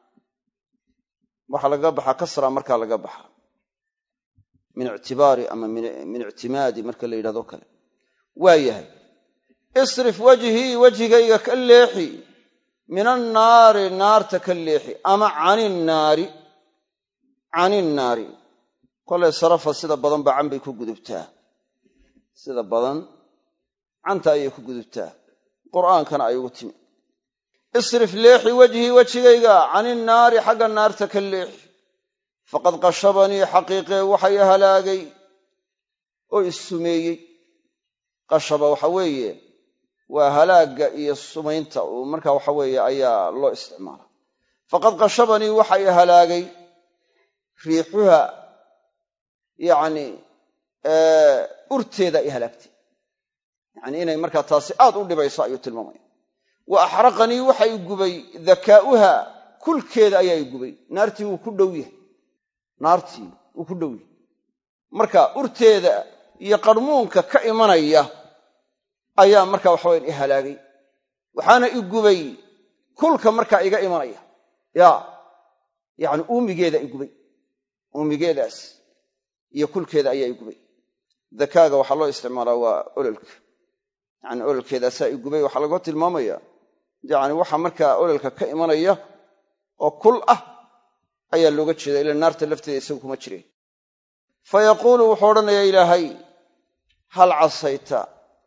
waxaa lagaga baxaa kasra markaa laga baxaa min ictibaari ama min ictimaadi marka la yidhahdo kale waa yahay isrif wajhii wejigayga ka leexi min annaari naarta ka leexi ama caninnaari caninnaari kolay sarafa sida badan ba can bay ku gudubtaa sida badan canta ayay ku gudubtaa qur'aankana ay ugu timi isrif leexi wejhii wejigayga caninnaari xagga naarta ka leexi faqad qashabanii xaqiiqee waxay halaagay oo issumeeyey qashaba waxa weeye waa halaagga iyo sumaynta uu markaa waxa weeye ayaa loo isticmaala faqad qashabanii waxay halaagay riixuha yacni urteeda ay halaagtay yacni inay markaa taasi aad u dhibayso ayuu tilmaamaya wa axraqanii waxa i gubay dakaa'uha kulkeeda ayaa i gubay naartii wuu ku dhow yahay naartii wuu ku dhow yahay marka urteeda iyo qarmuunka ka imanaya ayaa markaa waxaweyan i halaagay waxaana i gubay kulka markaa iga imanaya ya yacni uumigeeda i gubay uumigeedaas iyo kulkeeda ayaa i gubay dakaaga waxaa loo isticmaalaa waa ololka yacni ololkeedaasaa i gubay waxaa laga tilmaamaya yacni waxa markaa ololka ka imanaya oo kul ah ayaa looga jeeda ila naarta lafteeda isagu kuma jireen fa yaquulu wuxuu odhanayaa ilaahay hal casayta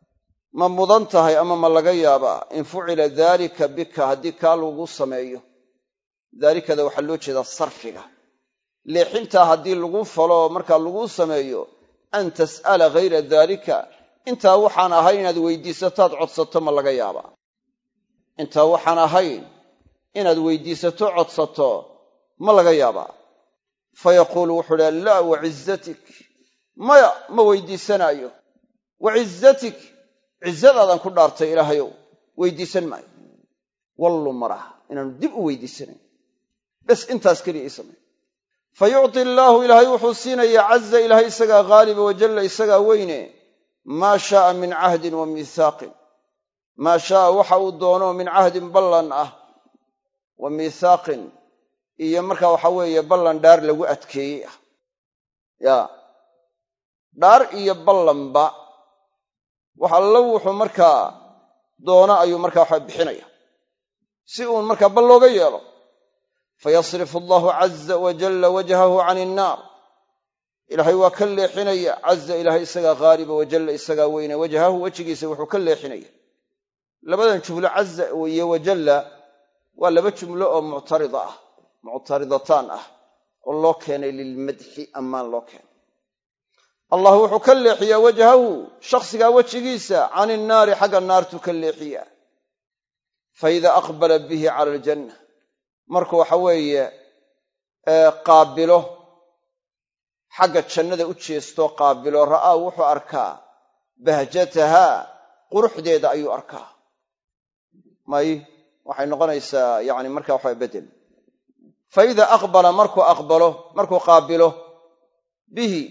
ma mudan tahay ama ma laga yaabaa in fucila daalika bika haddii kaa lagu sameeyo daalikada waxaa loo jeedaa sarfiga leexintaa haddii lagu falo markaa lagu sameeyo an tas'ala ghayra daalika intaa waxaan ahayn inaad weydiisataad codsato ma laga yaabaa intaa waxaan ahayn inaad weydiisato codsato ma laga yaabaa fayaquulu wuxuu idhaha laa wacizatik maya ma weydiisanaayo wacizatik cizadaadan ku dhaartay ilaahayow weydiisan maayo wallu maraha inaanu dib u weydiisanayn bes intaas keliya ii samay fa yucti allaahu ilaahay wuxuu siinayaa caza ilaahay isagaa haaliba wajalla isagaa weyne maa shaaa min cahdin wa miihaaqin maa shaaa waxa uu doono min cahdin ballan ah wa miihaaqin iyo markaa waxa weeye ballan dhaar lagu adkeeyey ah yaa dhaar iyo ballanba wax allo wuxuu markaa doono ayuu markaa waxa bixinaya si uun markaa bal looga yeelo fayasrifu allahu caza wajalla wajhahu cani innaar ilaahay waa ka leexinaya caza ilaahay isagaa haaliba wajalla isagaa weyne wajhahu wejigiisa wuxuu ka leexinaya labadan jumlo caza iyo wajalla waa laba jumlo oo muctarida ah muctaridataan ah oo loo keenay lilmadxi ammaan loo keenay allah wuxuu ka leexiyaa wajhahu shakhsigaa wejigiisa cani innaari xagga naartuu ka leexiyaa fa idaa aqbala bihi cala aljanna markuu waxa weeye qaabilo xagga jannada u jeestoo qaabilo ra'aa wuxuu arkaa bahjatahaa quruxdeeda ayuu arkaa may waxay noqonaysaa yani markaa waxa bedel fa idaa aqbala markuu aqbalo markuu qaabilo bihi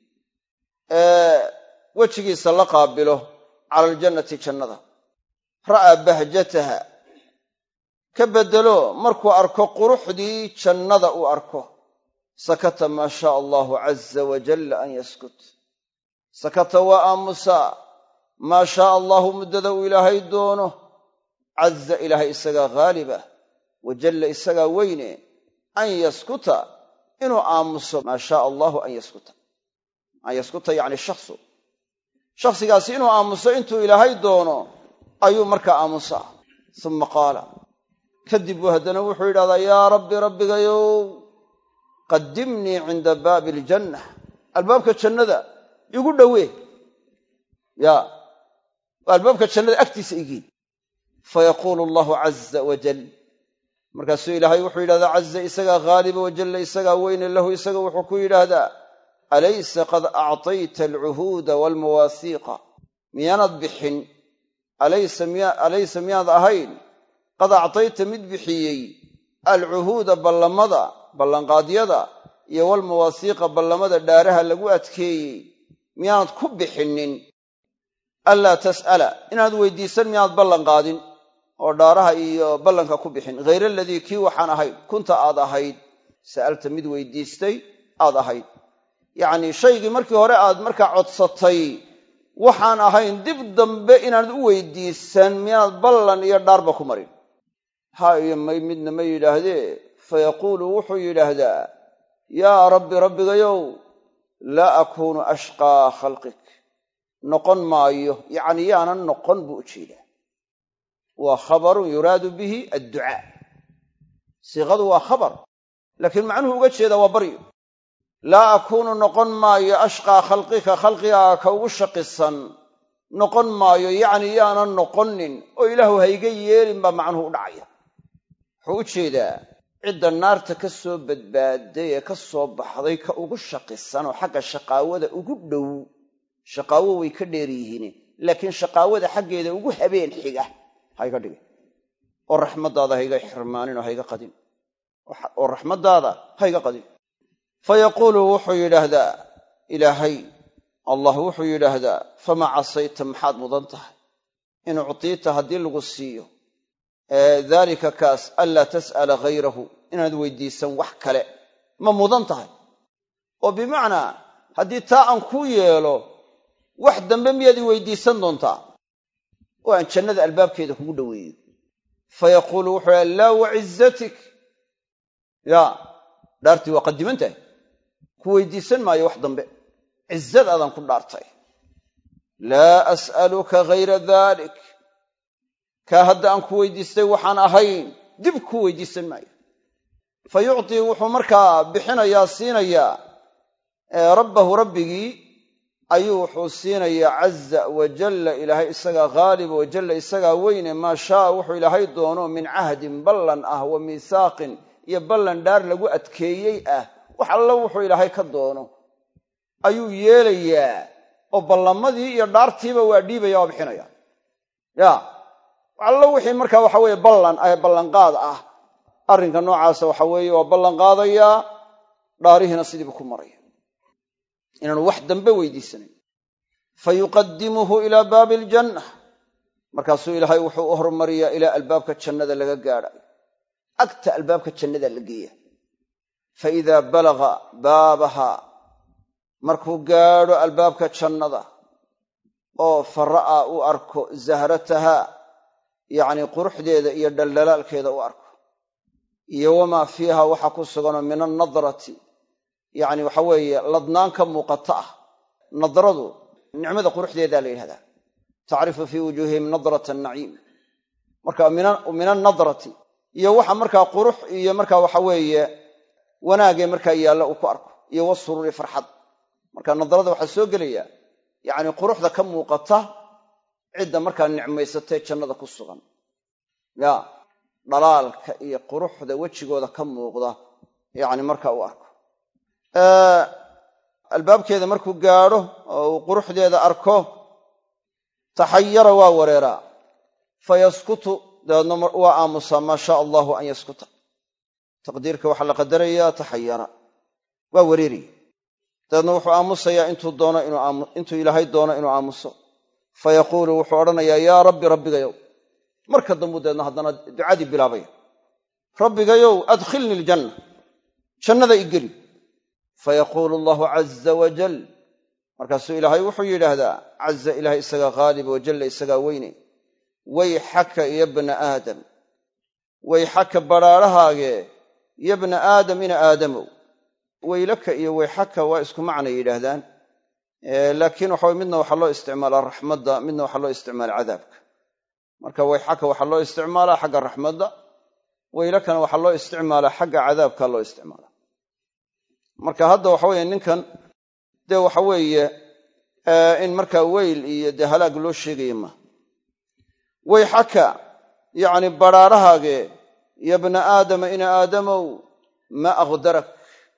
wejigiisa la qaabilo cala aljannati jannada ra'aa bahjataha ka bedelo markuu arko quruxdii jannada uu arko sakata maa shaaa allahu caza wajalla an yaskut sakata waa aamusaa maa shaaa allahu muddada uu ilaahay doono caza ilaahay isagaa haaliba wajalla isagaa weyne an yaskuta inuu aamuso maa shaaa allahu an yaskuta an yaskuta yacni shaksu shakhsigaasi inuu aamuso intuu ilaahay doono ayuu markaa aamusaa uma qaala kadib buu haddana wuxuu yidhahdaa yaa rabbi rabbigayow qadimnii cinda baabi aljanna albaabka jannada igu dhowee ya albaabka jannada agtiisa igii fayaquulu allahu caza wajal markaasuu ilaahay wuxuu yidhahdaa caza isagaa haaliba wajalla isagaa weyne lahu isaga wuxuu ku yidhaahdaa alaysa qad actayta alcuhuuda waalmawaasiiqa miyaanad bixin alaysa miyaad ahayn qad actayta mid bixiyey alcuhuuda ballamada ballanqaadyada iyo walmawaasiiqa ballamada dhaaraha lagu adkeeyey miyaanad ku bixinin anlaa tas'ala inaad weydiisan miyaanad ballanqaadin oo dhaaraha iyo ballanka ku bixin hayra aladii kii waxaan ahayd kunta aad ahayd sa'alta mid weydiistay aad ahayd yacnii shaygii markii hore aad markaa codsatay waxaan ahayn dib dambe inaanad u weydiisan miyaanad ballan iyo dhaarba ku marin ha iyo may midna ma yidhaahdee fayaquulu wuxuu yidhaahdaa yaa rabbi rabbigayow laa akuunu ashqaa khalqik noqon maayo yacnii yaanan noqon buu u jeedaa waa khabarun yuraadu bihi adducaa siiqadu waa khabar laakiin macnuhu uga jeedaa waa baryo laa akuunu noqon maayo ashqaa khalqika khalqigaaga ka ugu shaqisan noqon maayo yacnii yaanan noqonin oo ilaahu hayga yeelin baa macnuhu u dhacaya wuxuu u jeedaa cidda naarta ka soo badbaaday ee ka soo baxday ka ugu shaqisan oo xagga shaqaawada ugu dhow shaqaawo way ka dheer yihiin laakiin shaqaawada xaggeeda ugu habeen xiga hayga dhigin oo raxmaddaada hayga xirmaanin oo hayga qadin oo raxmaddaada hayga qadin fayaquulu wuxuu yidhaahdaa ilaahay allah wuxuu yidhaahdaa fama casayta maxaad mudan tahay in uctiita haddii lagu siiyo daalika kaas anlaa tas'ala hayrahu inaad weydiisan wax kale ma mudan tahay oo bimacnaa haddii taa aan kuu yeelo wax dambe miyaad i weydiisan doontaa oo aan jannada albaabkeeda kugu dhoweeyo fayaquulu wuxuu yidhahda laa wacizatik ya dhaartii waa qadiman tahay ku weydiisan maayo wax dambe cizadaadaan ku dhaartay laa as'aluka ghayra dhalik kaa hadda aan ku weydiistay waxaan ahayn dib ku weydiisan maayo fa yucطii wuxuu markaa bixinayaa siinayaa rabbahu rabbigii ayuu wuxuu siinayaa caza wajalla ilaahay isagaa haalib wajalla isagaa weyne maa shaa wuxuu ilaahay doono min cahdin ballan ah wa miisaaqin iyo ballan dhaar lagu adkeeyey ah wax alla wuxuu ilaahay ka doono ayuu yeelayaa oo ballamadii iyo dhaartiiba waa dhiibaya waa bixinaya ya allo wixii markaa waxa weeye ballan ay ballanqaad ah arrinka noocaasa waxa weeye waa ballan qaadayaa dhaarihiina sidiiba ku maraya inaanu wax dambe weydiisanayn fayuqadimuhu ilaa baabi aljanna markaasuu ilaahay wuxuu u hormariyaa ilaa albaabka jannada laga gaadhayo agta albaabka jannada la geeya fa idaa balaga baabaha markuu gaadho albaabka jannada oo fara'aa uu arko zahrataha yacni quruxdeeda iyo dhaldhalaalkeeda u arko iyo wamaa fiiha waxa ku suganoo min annadrati yacni waxa weeye ladnaan ka muuqata ah nadradu nicmada quruxdeedaa la yidhahdaa tacrifu fii wujuuhihim nadrata annaciim marka min annadrati iyo waxa markaa qurux iyo markaa waxa weeye wanaagee markaa yaalla uu ku arko iyo wasuruuri farxad marka nadrada waxaa soo gelaya yacni quruxda ka muuqata cidda markaa nicmaysatee jannada ku sugan ya dhalaalka iyo quruxda wejigooda ka muuqda yacni markaa u arko albaabkeeda markuu gaadho oo uu quruxdeeda arko taxayara waa wareeraa fa yaskutu dabeedna waa aamusaa maa shaa allahu an yaskuta taqdiirka waxaa la qadarayaa taxayara waa wareeraya dabeedna wuxuu aamusayaa intuu doono intuu ilaahay doono inuu aamuso fa yaquulu wuxuu odhanayaa yaa rabbi rabbigayow marka dambuu dabeedna haddana ducadii bilaabaya rabbigayow adkhilni aljanna jannada i geli fayaquulu allahu caza wajal markaasuu ilaahay wuxuu yidhaahdaa caza ilaahay isagaa haalib wajalla isagaa weyne wayxaka iyo bna aadam wayxaka badhaadhahaagee yo bna aadam ina aadamow waylaka iyo wayxaka waa isku macnay yidhaahdaan laakiin waxa weye midna waxaa loo isticmaalaa raxmadda midna waxaa loo isticmaalaa cadaabka marka wayxaka waxaa loo isticmaalaa xagga raxmadda waylakana waxaa loo isticmaalaa xagga cadaabka loo isticmaalaa marka hadda waxa weeye ninkan dee waxa weeye in markaa weyl iyo dee halaag loo sheegaya maaha wayxaka yacni badhaadhahaagee yo bna aadama ina aadamow ma akhdarak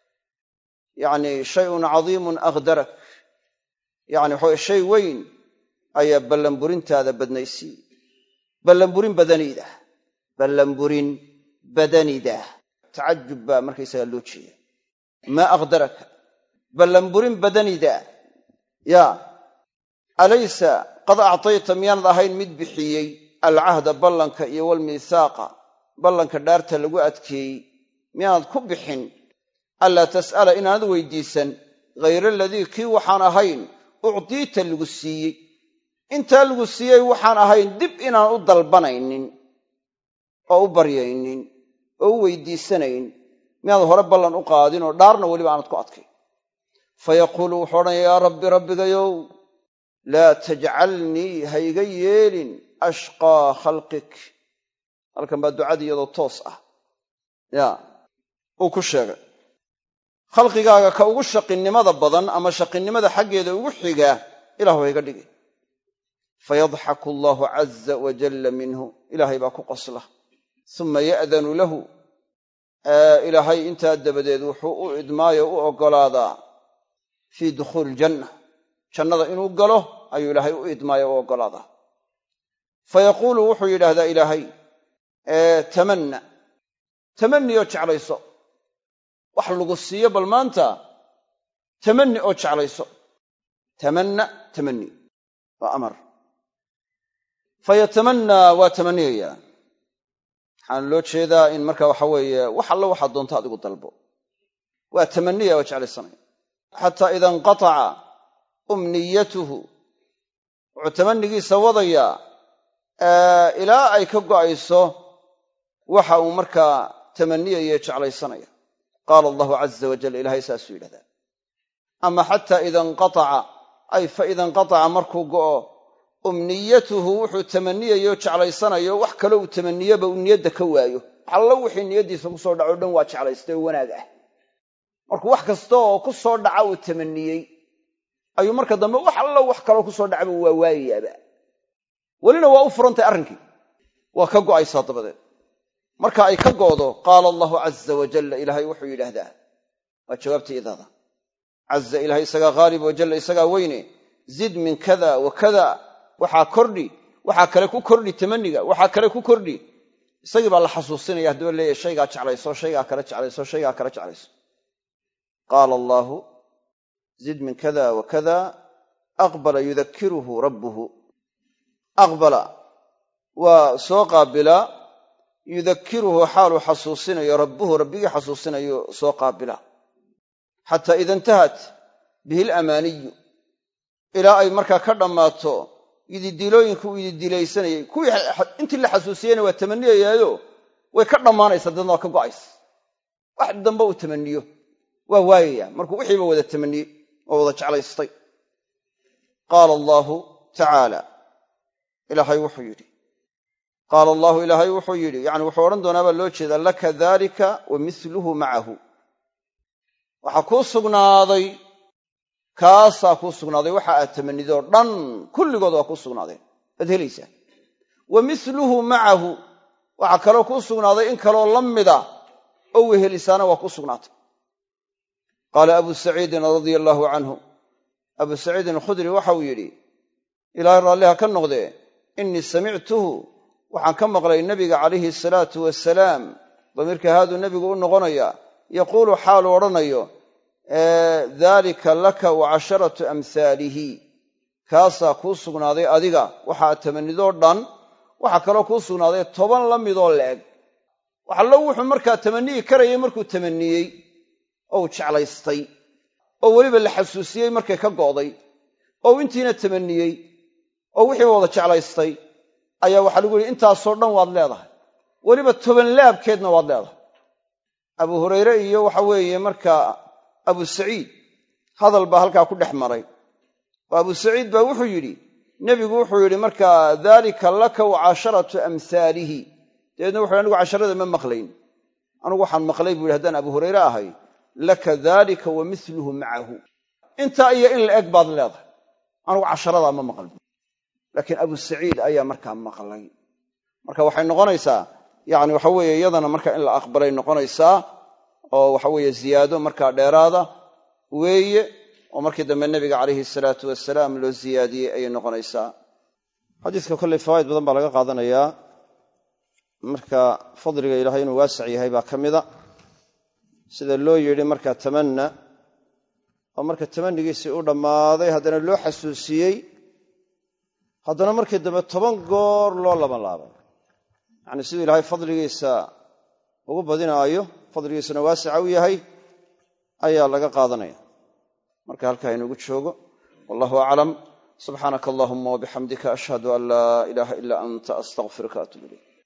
yacni shayun cadiimun akhdarak yacni waxa weye shay weyn ayaa ballanburintaada badnaysiiye ballanburin badanida ballanburin badanida tacajub baa markaysagaa loo jeeda maa akhdaraka ballanburin badanida yaa alaysa qad actayta miyaanad ahayn mid bixiyey alcahda ballanka iyo walmiisaaqa ballanka dhaarta lagu adkeeyey miyaanad ku bixin anlaa tas'ala inaanad weydiisan hayra aladii kii waxaan ahayn ucdiita lagu siiyey intaa lagu siiyey waxaan ahayn dib inaan u dalbanaynin oo u baryaynin oo u weydiisanayn miyaanad hore ballan u qaadin oo dhaarna weliba aanad ku adkayn fa yaquulu wuxuu odhanaya yaa rabbi rabbigayow laa tajcalnii ha iga yeelin ashqaa khalqik halkan baa ducadii iyadoo toos ah ya uu ku sheegay khalqigaaga ka ugu shaqinimada badan ama shaqinimada xaggeeda ugu xiga ilahu ha iga dhigi fayadxaku allahu caza wajalla minhu ilaahay baa ku qosla uma ya'danu lahu ilaahay intaa dabadeed wuxuu u idmaayo u oggolaadaa fii dukhuuli iljanna jannada inuu galo ayuu ilaahay u idmaayo u oggolaadaa fa yaquulu wuxuu yidhaahdaa ilaahay tamanna tamanni oo jeclayso wax lagu siiyo bal maanta tamanni oo jeclayso tamanna tamanni waa amar fayatamannaa waa tamanniyayaa waxaana loo jeedaa in marka waxa weeye wax alla waxaad doonto adigu dalbo waa tamaniya waa jeclaysanaya xataa ida inqataca umniyatuhu wuxuu tamannigiisa wadayaa ilaa ay ka go'ayso waxa uu markaa tamaniyaya jeclaysanaya qaala allahu caza wajal ilaahay saasuu yidhahdaa ama xataa ida inqataca ay fa idan qataca markuu go'o umniyatuhu wuxuu tamaniyayo jeclaysanayo wax kale uu tamaniyaba uu niyadda ka waayo alla wixii niyadiisa ku soo dhaco dhan waa jeclaystay oo wanaag ah markuu wax kasta oo ku soo dhaca uu tamaniyey ayuu marka dambe wax alla wax kale ku soo dhacba waa waayaaba walina waa u furantay arrinkii waa ka go'aysaa dabadeed marka ay ka goodo qaala allahu caza wajalla ilaahay wuxuu yidhaahdaa waa jawaabtii idaada caza ilaahay isagaa haalib wajalla isagaa weyne zid min kada wa kada waxaa kordhi waxaa kale ku kordhi tamaniga waxaa kale ku kordhi isagii baa la xasuusinaya hadduu leeyahay shaygaa jeclayso shaygaa kale jeclayso shaygaa kale jeclayso qaala allahu zid min kada wa kada aqbala yudakiruhu rabbuhu aqbala waa soo qaabila yudakiruhu xaaluu xasuusinayo rabbuhu rabbigii xasuusinayo soo qaabila xataa ida intahat bihi alamaaniyu ilaa ay markaa ka dhammaato yididiilooyinka uu yididiilaysanayay kuwii intii la xasuusiyeyna waa tamaniyayaayo way ka dhammaanaysaa dadna waa ka go'aysa wax dambe uu tamaniyo waa waayayaa markuu wixiiba wada tamaniyey oo wada jeclaystay qaala allaahu tacaala ilaahay wuxuu yidhi qaala allaahu ilaahay wuxuu yidhi yacni wuxuu odhan doonaa baa loo jeedaa laka daalika wa mithluhu macahu waxaa kuu sugnaaday kaasaa kuu sugnaaday waxa aad tamanidoo dhan kulligood waa kuu sugnaadeen waad helaysaa wa mithluhu macahu waxaa kaloo kuu sugnaaday in kaloo la mida oo wehelisaana waa kuu sugnaatay qaala abu saciidin radia allaahu canhu abu saciidin alkhudri waxauu yidhi ilaahay raalliha ka noqdee innii samictuhu waxaan ka maqlay nebiga calayhi asalaatu wasalaam damiirka haaduu nebigu u noqonaya yaquulu xaaluu odhanayo daalika laka wa casharatu amhaalihi kaasaa kuu sugnaaday adiga waxa aad tamanidoo dhan waxaa kaloo kuu sugnaaday toban la midoo la-eg waxallo wuxuu markaa tamaniyi karayay markuu tamaniyey oo uu jeclaystay oo weliba la xasuusiyey markay ka go'day oo u intiina tamaniyey oo wixiiba wada jeclaystay ayaa waxaa lagu yidhi intaasoo dhan waad leedahay weliba toban laabkeedna waad leedahay abu hurayre iyo waxa weeye markaa abu saciid hadal baa halkaa ku dhex maray oo abu saciid baa wuxuu yidhi nebigu wuxuu yidhi markaa daalika laka wa casharatu amhaalihi dabeedna wuxu anigu casharada ma maqlayn anigu waxaan maqlay buu yidhi haddaan abu hurayre ahay laka daalika wa mithluhu macahu intaa iyo in la eg baad leedahay anigu casharadaa ma maqal laakiin abu saciid ayaa markaa maqlay marka waxay noqonaysaa yacni waxa weeye iyadana marka in la aqbalay noqonaysaa oo waxa weeye ziyaado markaa dheeraada weeye oo markii dambe nebiga calayhi salaatu wasalaam loo ziyaadiyey ayay noqonaysaa xadiiska kolley fawaa'id badan baa laga qaadanayaa marka fadliga ilaahay inuu waasac yahay baa ka mida sida loo yidhi markaa tamanna oo marka tamannigiisii u dhammaaday haddana loo xasuusiyey haddana markii dambe toban goor loo laban laabay yacni siduu ilaahay fadligiisa ugu badinaayo fadligiisuna waasica u yahay ayaa laga qaadanaya marka halkaa inugu joogo wallahu aclam subxaanaka allahuma wabixamdika ashhadu an laa ilaaha ilaa anta astaqfiruka atuub ilayk